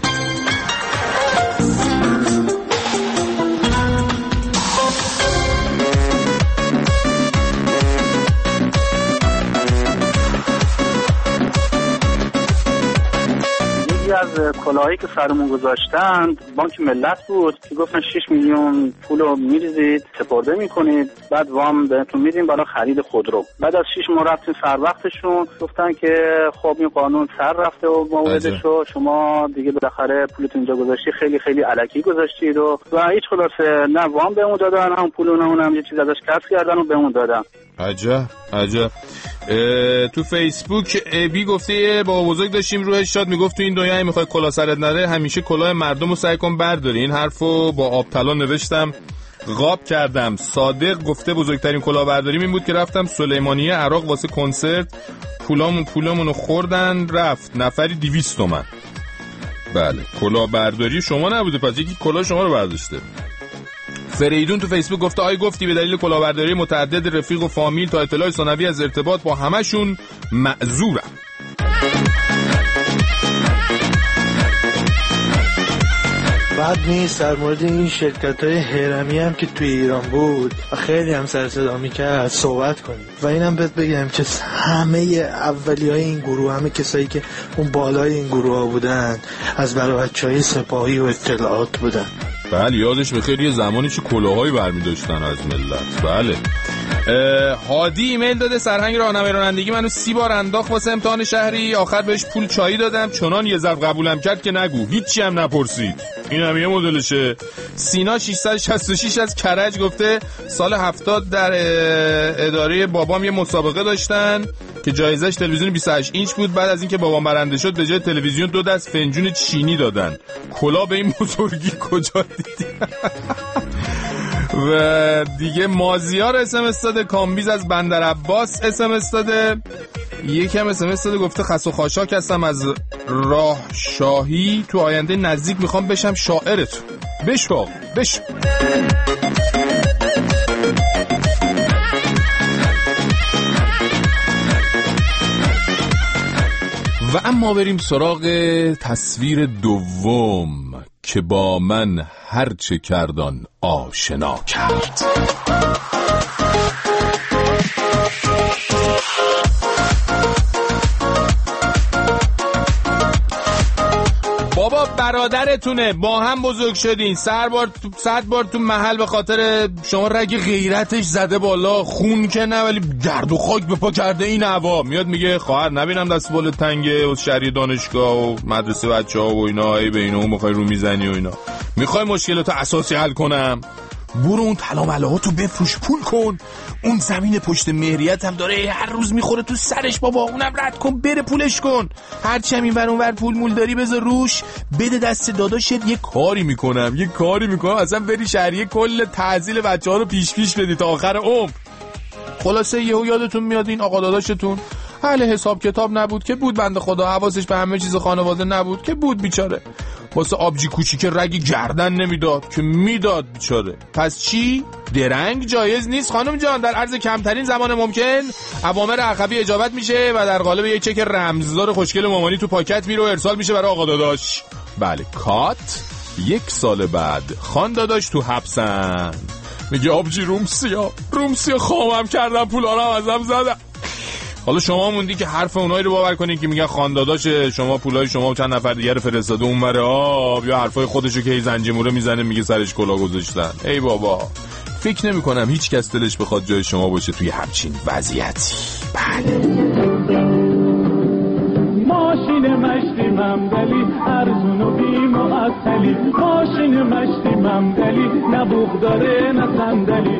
از کلاهی که سرمون گذاشتن بانک ملت بود که گفتن شش میلیون پولو میریزید سپرده میکنید بعد وام بهتون میدیم برای خرید خودرو. بعد از شش ماه رفتیم سر وقتشون گفتن که خب این قانون سر رفته و موعدشو شما دیگه بالاخره پولتون اینجا گذاشتی خیلی خیلی الکی گذاشتید و و هیچ خلاصه نه وام بهمون دادن هم پولو نه اونم یه چیز ازش کسب کردن و بهمون دادن. عجب عجب. تو فیسبوک ابی گفته با بزرگ داشتیم روحش شاد میگفت تو این دنیا میخوای کلاه سرت نره همیشه کلاه مردم رو سعی کن برداری. این حرفو با آب طلا نوشتم غاب کردم. صادق گفته بزرگترین کلاه برداریم این بود که رفتم سلیمانیه عراق واسه کنسرت پولامون پولامونو خوردن رفت نفری دویست تومن. بله کلاه برداری شما نبوده پس یکی کلاه شما رو برداشته. فریدون تو فیسبوک گفته آی گفتی به دلیل کلاهبرداری متعدد رفیق و فامیل تا اطلاع ثانوی از ارتباط با همشون معذورم. بعد نیست در مورد این شرکت های هرمی هم که توی ایران بود و خیلی هم سر صدا میکرد صحبت کنیم. و اینم بهت بگم که همه اولی های این گروه، همه کسایی که اون بالای این گروه ها بودن از برای بچه های سپاهی و اطلاعات بودن. بله یادش بخیر یه زمانی چه کلاهایی برمی داشتن از ملت. بله. هادی ایمیل داده سرهنگ راهنمای رانندگی منو سی بار انداخت واسه امتحان شهری، آخر بهش پول چایی دادم چنان یه ضرب قبولم کرد که نگو، هیچی هم نپرسید. این هم یه مدلشه. سینا ششصد و شصت و شش از کرج گفته سال هفتاد در اداره بابام یه مسابقه داشتن که جایزش تلویزیون بیست و هشت اینچ بود. بعد از اینکه بابام برنده شد به جای تلویزیون دو دست فنجون چینی دادن. کلا به این بزرگی کجا دیدی؟ و دیگه مازیار اس ام اس داده، کامبیز از بندر عباس اس ام اس داده، یکم اس ام اس داده گفته خس و خاشاک هستم از راه شاهی، تو آینده نزدیک میخوام بشم شاعرت. بشو بشو. و اما بریم سراغ تصویر دوم که با من هرچه کردان آشنا کرد. بابا برادرتونه، با هم بزرگ شدین، سر بار تو صد بار تو محل به خاطر شما رگ غیرتش زده بالا، خون که نه ولی گرد و خاک به پا کرده این هوا. میاد میگه خواهر نبینم دست بال تنگه و شهری دانشگاه و مدرسه بچه‌ها و اینا، ای به اینا میخوای رو میزنی و اینا، میخوای مشکلاتو اساسی حل کنم، برو اون طلا ملاهاتو بفروش پول کن، اون زمین پشت مهریت هم داره هر روز میخوره تو سرش بابا، اونم رد کن بره پولش کن، هرچی هم این ور اون ور پول مول داری بذار روش، بده دست داداشت یه کاری میکنم یه کاری میکنم اصلا بری شهریه کل تحصیل بچه‌ها رو پیش پیش بدی تا آخر عمر. خلاصه یهو یادتون میاد این آقا داداشتون اهل حساب کتاب نبود که بود، بنده خدا حواسش به همه چیز خانواده نبود که بود، بیچاره واسه آبجی کوچیک رگی گردن نمیداد که میداد بیچاره. پس چی؟ درنگ جایز نیست خانم جان، در عرض کمترین زمان ممکن اوامر عقبی اجابت میشه و در قالب یک چک رمزدار خوشگل مامانی تو پاکت میره و ارسال میشه برای آقا داداش. بله کات. یک سال بعد خان داداش تو حبسن، میگه آبجی رومسیا رومسیا خامم کردم پولا رو ازم زدم. حالا شما موندی که حرف اونایی رو باور کنین که میگن خانداداش شما پولای شما و چند نفر دیگه رو فرستاده اونوره آب، یا حرفای خودشو که هی زنجیروره میزنه میگه سرش کلا گذاشتن. ای بابا فکر نمی کنم هیچ کس دلش بخواد جای شما باشه توی همچین وضعیتی. بله ماشین مشتی ممدلی ارزون و بی معطلی، ماشین مشتی ممدلی نه بوق داره نه صندلی.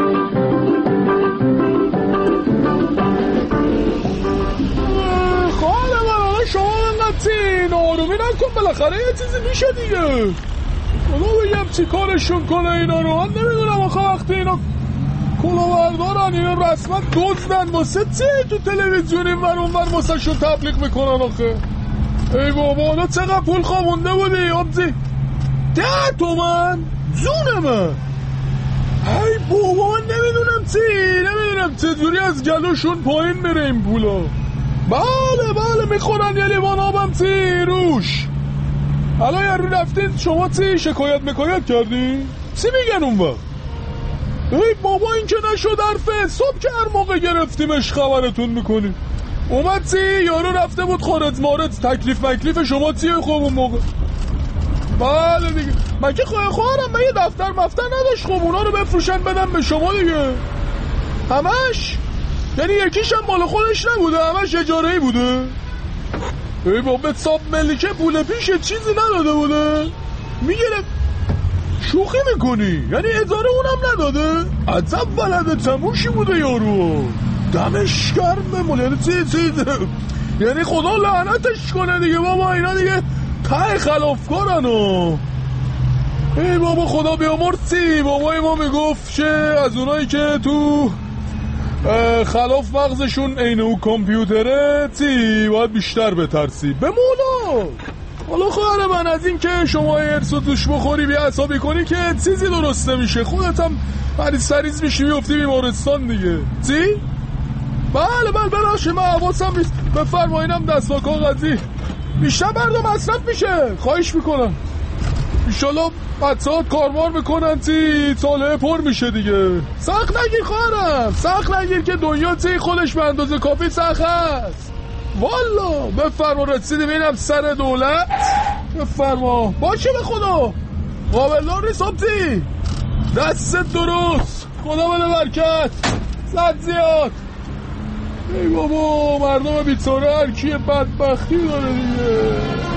خواهر من حالا شما انقدر آرومی نکن، بالاخره یه چیزی میشه دیگه. حالا بگم چی کارشون کنه اینا رو، من نمیدونم آخه وقتی اینا کلاهبردارن اینا رسما دزدن واسه چی تو تلویزیون این ور اون ور واسه شون تبلیغ میکنن آخه. ای بابا حالا چقدر پول خوابونده بودی آبزی؟ ده تومن جون من. ای بابا من نمیدونم چی نمیدونم چجوری از گلوشون پایین میره این پولا. بله بله میخورن یه لیوان آبم چی روش. حالا یه رو رفتید شما چی شکایت مکایت کردی؟ چی میگن اون وقت؟ ای بابا این که نشد حرفه، صبح که هر موقع گرفتیمش خبرتون میکنیم. اومد چی؟ یارو رفته بود خارج مارد، تکلیف مکلیف شما چیه خوب اون موقع؟ بله دیگه من که خواهی خواهرم من یه دفتر مفتر نداشت، خب اونا رو بفروشن بدم به شما دیگه همش، یعنی یکیش هم مال خودش نبوده همش اجاره‌ای بوده. ای بابا صاحب ملکه پول پیش چیزی نداده بوده میگیره شوخی میکنی؟ یعنی اجاره اونم نداده؟ عجب ولد تموشی بوده یارو، دمش گرم بمون. یعنی چی چی یعنی خدا لعنتش کنه دیگه بابا، اینا دیگه ته خلافکارن و ای بابا خدا بیامرز. چی بابای ما میگفت چه از اونایی که تو خلاف مغزشون عین او کامپیوتره چی باید بیشتر بترسی به مولا. حالا خواهر من از این که شما ارس و دوش بخوری بی عصابی کنی که چیزی درست نمیشه، خودت هم مریض سریز میشی بیفتی بیمارستان دیگه. چی؟ بله بله براشه من حواسم نیست، بفرمایینم دست با کاغذی بیشتر بردا مصرف میشه، خواهش میکنم ایشالا بچه‌ها کاربار میکنن تی ساله پر میشه دیگه. سخت نگیر خواهرم، سخت نگیر که دنیا تی خودش به اندازه کافی سخت هست. والا بفرما رسیدیم اینم سر دولت. بفرما باشه به خدا قابل دار نیستم تی. دستت درست، خدا بده برکت. صد زیاد. ای بابا مردم بیچاره هر کیه بدبختی داره دیگه.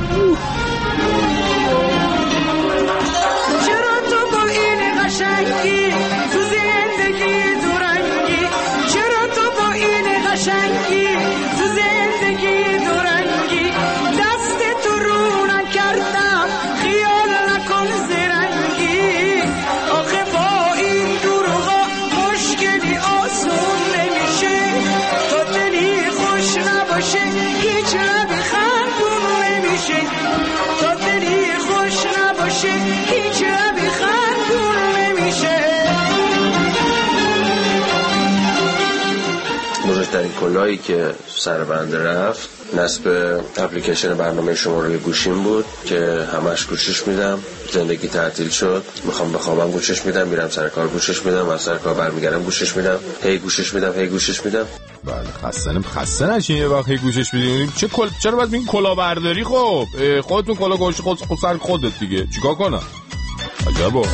چرا تو با این قشنگی تو زندگی دورنگی، چرا تو با این قشنگی تو زندگی دورنگی، دست تو رو نکردم خیال نکن زرنگی، آخه با این دروغا مشکلی آسون نمیشه، تا دلی خوش نباشه هیچ لبی خندون نمیشه، تا دلی خوش نباشه هیچ لبی خندون نمیشه. بزرگترین کلاهی که سر بنده رفت نصب اپلیکیشن برنامه شما روی گوشیم بود که همش گوشش میدم. زندگی تعطیل شد، میخوام بخوابم گوشش میدم، میرم سر کار گوشش میدم، از سر کار برمیگردم گوشش میدم، هی گوشش میدم هی گوشش میدم. بله خسته خسته نشین یه وقت هی گوشش میدیم. چه کل... چرا باید این کلاهبرداری؟ خب خودتون کلاه گوش خود خود سر خودت دیگه، چیکار کنم؟ عجبا.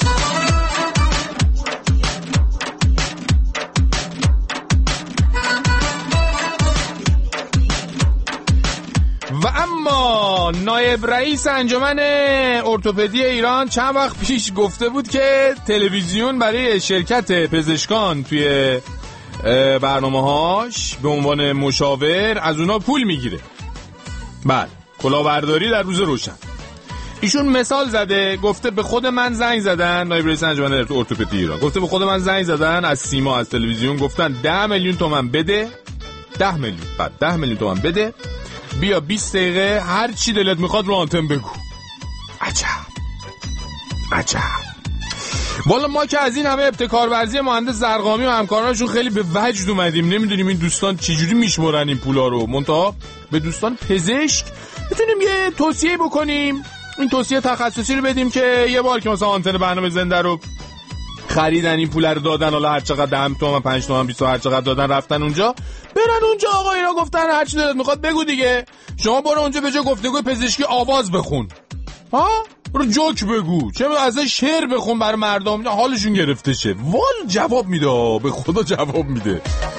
و اما نایب رئیس انجمن ارتوپدی ایران چند وقت پیش گفته بود که تلویزیون برای شرکت پزشکان توی برنامه‌هاش به عنوان مشاور از اونا پول میگیره. بله کلاهبرداری در روز روشن. ایشون مثال زده، گفته به خود من زنگ زدن، نایب رئیس انجمن ارتوپدی ایران گفته به خود من زنگ زدن از سیما از تلویزیون، گفتن ده میلیون تومان بده، ده میلیون بعد ده میلیون تومان بده، بیا بیست دقیقه هر چی دلت میخواد رو آنتن بگو. عجب عجب. والا ما که از این همه ابتکار ورزی مهندس زرقامی و همکارانشون خیلی به وجد اومدیم، نمیدونیم این دوستان چجوری میشمرن این پولا رو. منتها به دوستان پزشک میتونیم یه توصیه بکنیم، این توصیه تخصصی رو بدیم که یه بار که مثلا آنتن برنامه زنده رو خریدن، این پول رو دادن، حالا هر چقدر ده تومن پنج تومن بیست هر چقدر دادن، رفتن اونجا، برن اونجا آقا اینا گفتن هر چی دلت میخواد بگو دیگه. شما برو اونجا به جای گفتگوی پزشکی آواز بخون، ها برو جوک بگو، چه ازش شعر بخون برای مردم حالشون گرفته شه. وال جواب میده، به خدا جواب میده.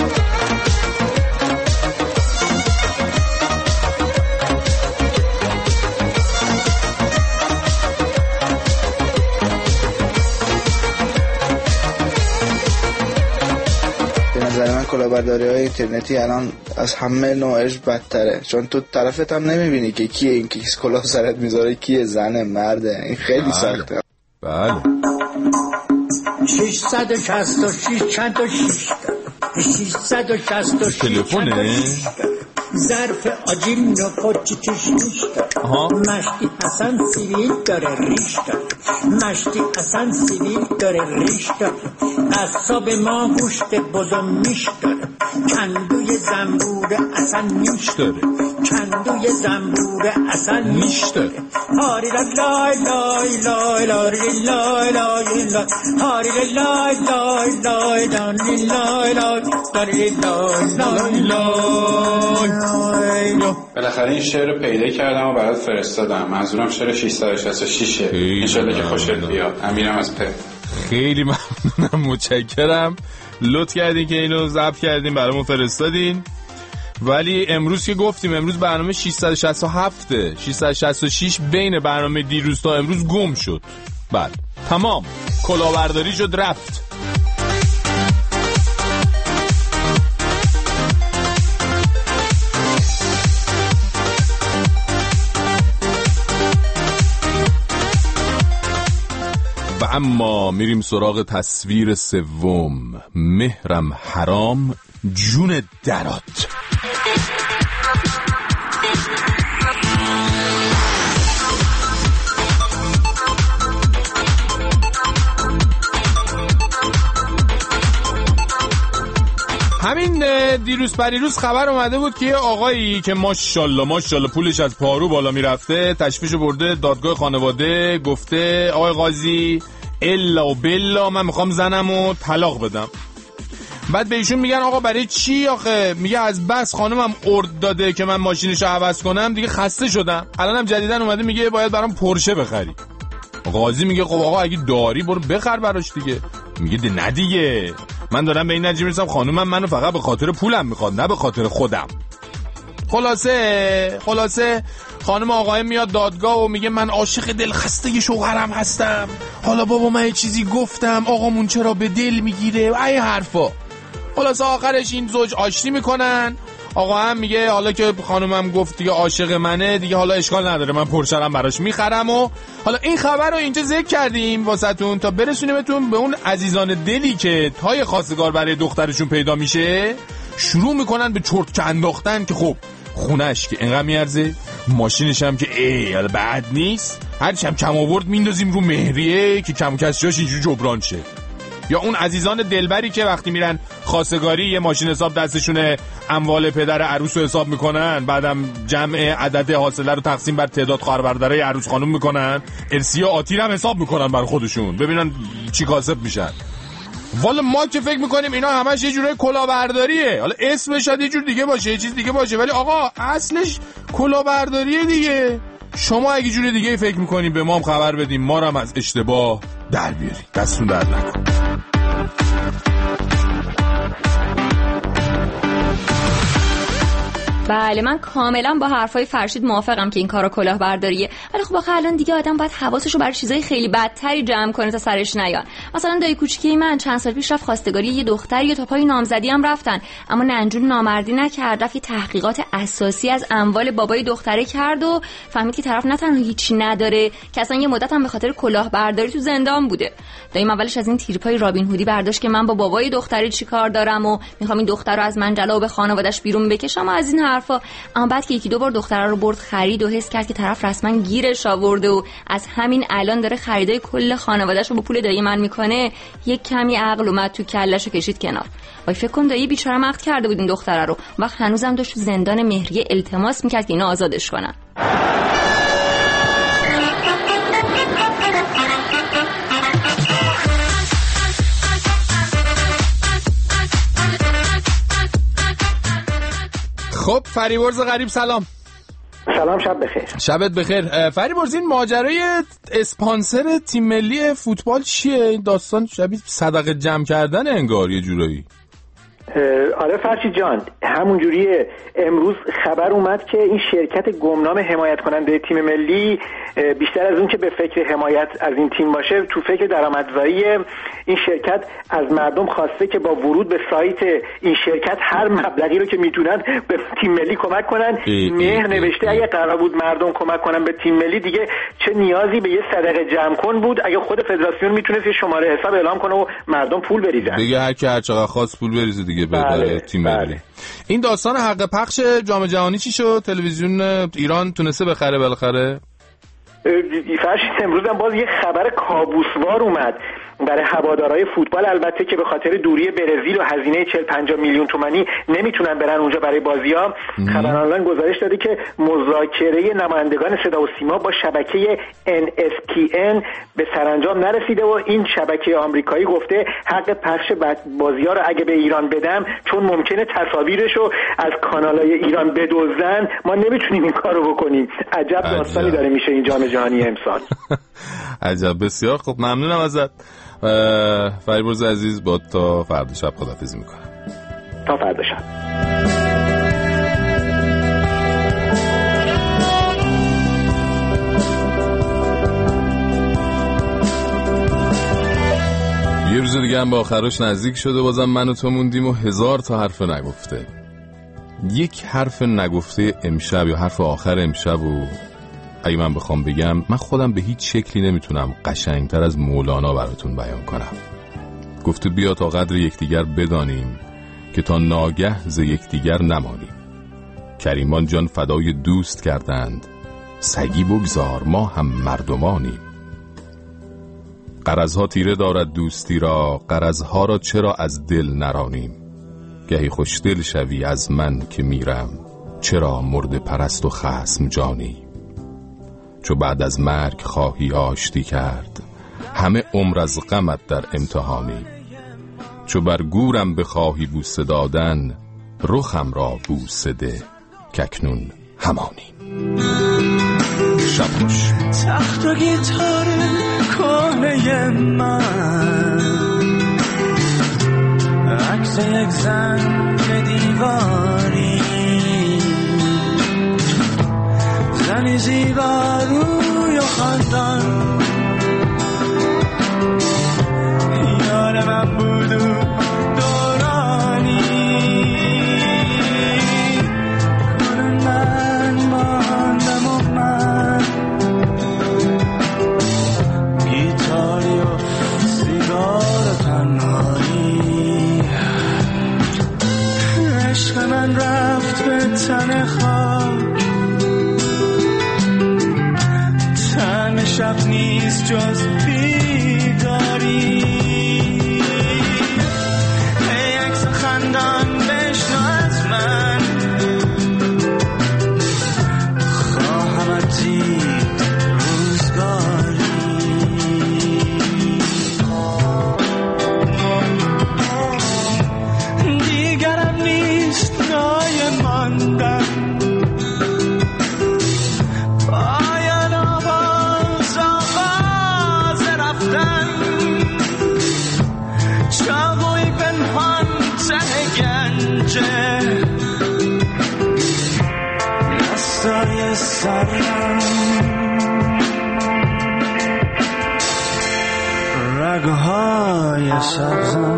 کلاهبرداری های اینترنتی الان از همه نوعش بدتره، چون تو طرفت هم نمیبینی که کیه این که کلاه سرت میذاره، کیه، زنه مرده، این خیلی بله. سخته. بله ششصد و شصت و شش چند تا شش ششصد و شصت و شش تلفونه ظرف آجیل نکوچ چش نیش داره، مشتی حسن سیویل داره ریش داره، مشتی حسن سیویل داره ریش داره، قصاب ما گوشت بزم میش داره، کندوی زنبور اصلا نیش داره، کندوی زنبور اصلا نیش داره. هاری لای لای لای لای لای لای لای هاری لای لای لای لای لای لای لای لای. بالاخره این شعر رو پیدا کردم و برات فرستادم. منظورم شعر ششصد و شصت و شش ه. انشالله که خوشت بیاد. امیرم از په. خیلی ممنونم، متشکرم، لطف کردین که اینو ضبط کردین برامون فرستادین. ولی امروز که گفتیم امروز برنامه ششصد و شصت و هفت ششصد و شصت و شش بین برنامه دیروز تا امروز گم شد. بله تمام کلاهبرداری شد رفت. و اما میریم سراغ تصویر سوم. مهرم حرام جون درات. همین دیروز پریروز خبر اومده بود که یه آقایی که ماشاءالله ماشاءالله پولش از پارو بالا میرفته تشویش برده دادگاه خانواده، گفته آقای قاضی الا و بلا من میخوام زنمو طلاق بدم. بعد به ایشون میگن آقا برای چی آخه؟ میگه از بس خانمم ارد داده که من ماشینشو عوض کنم دیگه خسته شدم، الانم جدیدن اومده میگه باید برام پورشه بخری. قاضی میگه خب آقا اگه داری برو بخر براش دیگه. میگه ده نه دیگه، من دارم به این نتیجه میرسم خانومم منو فقط به خاطر پولم میخواد نه به خاطر خودم. خلاصه خلاصه خانم آقای میاد دادگاه و میگه من عاشق دلخسته شوهرم هستم، حالا بابا من یه چیزی گفتم آقامون چرا به دل میگیره ای حرفا. خلاصه آخرش این زوج آشتی میکنن. آقا هم میگه حالا که خانومم گفت دیگه عاشق منه دیگه حالا اشکال نداره من پرشرم براش میخرم. و حالا این خبر رو اینجا ذکر کردیم واسهتون تا برسونیمتون به اون عزیزان دلی که تای خواستگار برای دخترشون پیدا میشه شروع میکنن به چرت انداختن که خب خونش که انقدر میارزه، ماشینش هم که ای حالا بد نیست، هرچی هم کم آورد میندازیم رو مهریه که کم کس جاش اینجوری جبران شه. یا اون عزیزان دلبری که وقتی میرن خواستگاری یه ماشین حساب دستشونه اموال پدر عروس رو حساب میکنن، بعدم جمع عدد حاصله رو تقسیم بر تعداد خواهر برادرای عروس خانم میکنن، ارثیه آتیر هم حساب میکنن بر خودشون ببینن چی کاسب میشن. والا ما که فکر میکنیم اینا همش یه جوره کلاهبرداریه، حالا اسمش شاید یه جور دیگه باشه یه چیز دیگه باشه ولی آقا اصلش کلاهبرداریه دیگه. شما اگه جور دیگه فکر میکنیم به ما هم خبر بدیم، ما رو هم از اشتباه در بیاریم. دستون درد نکن. بله من کاملا با حرفای فرشید موافقم که این کارا کلاهبرداریه، ولی خب آخه الان دیگه آدم باید حواسشو برای چیزای خیلی بدتری جمع کنه تا سرش نیان. مثلا دایی کوچیکی من چند سال پیش رفت خواستگاری یه دختری تا پای نامزدی هم رفتن، اما ننجون نامردی نکرد، رفت تحقیقات اساسی از اموال بابای دختره کرد و فهمید که طرف نه تنها هیچی نداره که اصلا یه مدت هم به خاطر کلاهبرداری تو زندان بوده. دایی اولش از این تیرپای رابین هودی برداشت که من با بابای دختره چیکار دارم و میخوام این دختر رو از منجلا و به خانواده‌اش بیرون بکشم از این حرفا. اما بعد که یکی دو بار دختره رو برد خرید و حس کرد که طرف رسما گیرش آورده و از همین الان داره خریدای کل خانواده‌اش رو با پول دایی من میکنه، یک کمی عقل اومد تو کله‌شو کشید کنار. وای فکر کن دایی بیچاره مقت کرده بود این دختره رو، وقت هنوزم داشت تو زندان مهریه التماس میکرد که اینا آزادش کنن. خب فریبرز غریب سلام. سلام شب بخیر. شبت بخیر. فریبرز این ماجرای اسپانسر تیم ملی فوتبال چیه؟ این داستان شبیه صدقه جمع کردن انگار یه جورایی. آره فرشید جان همون جوریه. امروز خبر اومد که این شرکت گمنام حمایت کننده تیم ملی بیشتر از اون که به فکر حمایت از این تیم باشه تو فکر درآمدزایی این شرکت از مردم خواسته که با ورود به سایت این شرکت هر مبلغی رو که میتونن به تیم ملی کمک کنن. مهر نوشته اگه قرار بود مردم کمک کنن به تیم ملی دیگه چه نیازی به یه صدقه جمع کن بود اگه خود فدراسیون میتونست یه شماره حساب اعلام کنه و مردم پول بریزن دیگه، هر کی هر چقدر خواست پول بریزه دیگه به بله، تیم ملی. بله. این داستان حق پخش جام جهانی چی شد؟ تلویزیون ایران تونسته بخره بالاخره؟ فرشید امروز هم باز یه خبر کابوسوار اومد برای هوادارهای فوتبال، البته که به خاطر دوری برزیل و هزینه چهل پنجاه میلیون تومانی نمیتونن برن اونجا برای بازی‌ها. خبر آنلاین گزارش داده که مذاکره نمایندگان صدا و سیما با شبکه ان اس پی ان به سرانجام نرسیده و این شبکه آمریکایی گفته حق پخش بازی‌ها رو اگه به ایران بدم چون ممکنه تصاویرشو از کانال‌های ایران بدزدن ما نمیتونیم این کارو بکنیم. عجب داستانی داره میشه این جام جهانی امسال. عجب. بسیار خب ممنونم ازت فریبرز عزیز. با تا فردا شب خداحافظی میکنم. تا فردا شب. یه روز دیگه هم با آخرش نزدیک شده، بازم من و تو موندیم و هزار تا حرف نگفته. یک حرف نگفته امشب یا حرف آخر امشب و اگه من بخوام بگم من خودم به هیچ شکلی نمیتونم قشنگتر از مولانا براتون بیان کنم. گفته بیا تا قدر یکدیگر بدانیم که تا ناگه ز یکدیگر نمانیم. کریمان جان فدای دوست کردند، سگی بگذار ما هم مردمانیم. غرضها تیره دارد دوستی را، غرضها را چرا از دل نرانیم. گهی خوشدل شوی از من که میرم، چرا مرد پرست و خصم جانی؟ چو بعد از مرگ خواهی آشتی کرد، همه عمر از غمت در امتحانی. چو بر گورم بخواهی بوسه دادن، رخم را بوسه ده کاکنون همانی. شب خوش. تخت و گیتار کهنه من، عکس یک زن دیواری، زنی زیبا روی و خندان، یار من بود و دورانی. کنون من ماندم و من گیتاری و سیگار و تنهایی. عشق من رفت به تن خاک، تن شب نیست جز بیداری. ای عکس خندان بشنو از من، خواهمت دید روزگاری. دیگرم نیست نای ماندن، پایان آواز آغاز رفتن. چاقوی پنهان ته گنجه، دستای سرم رگهای سبزم.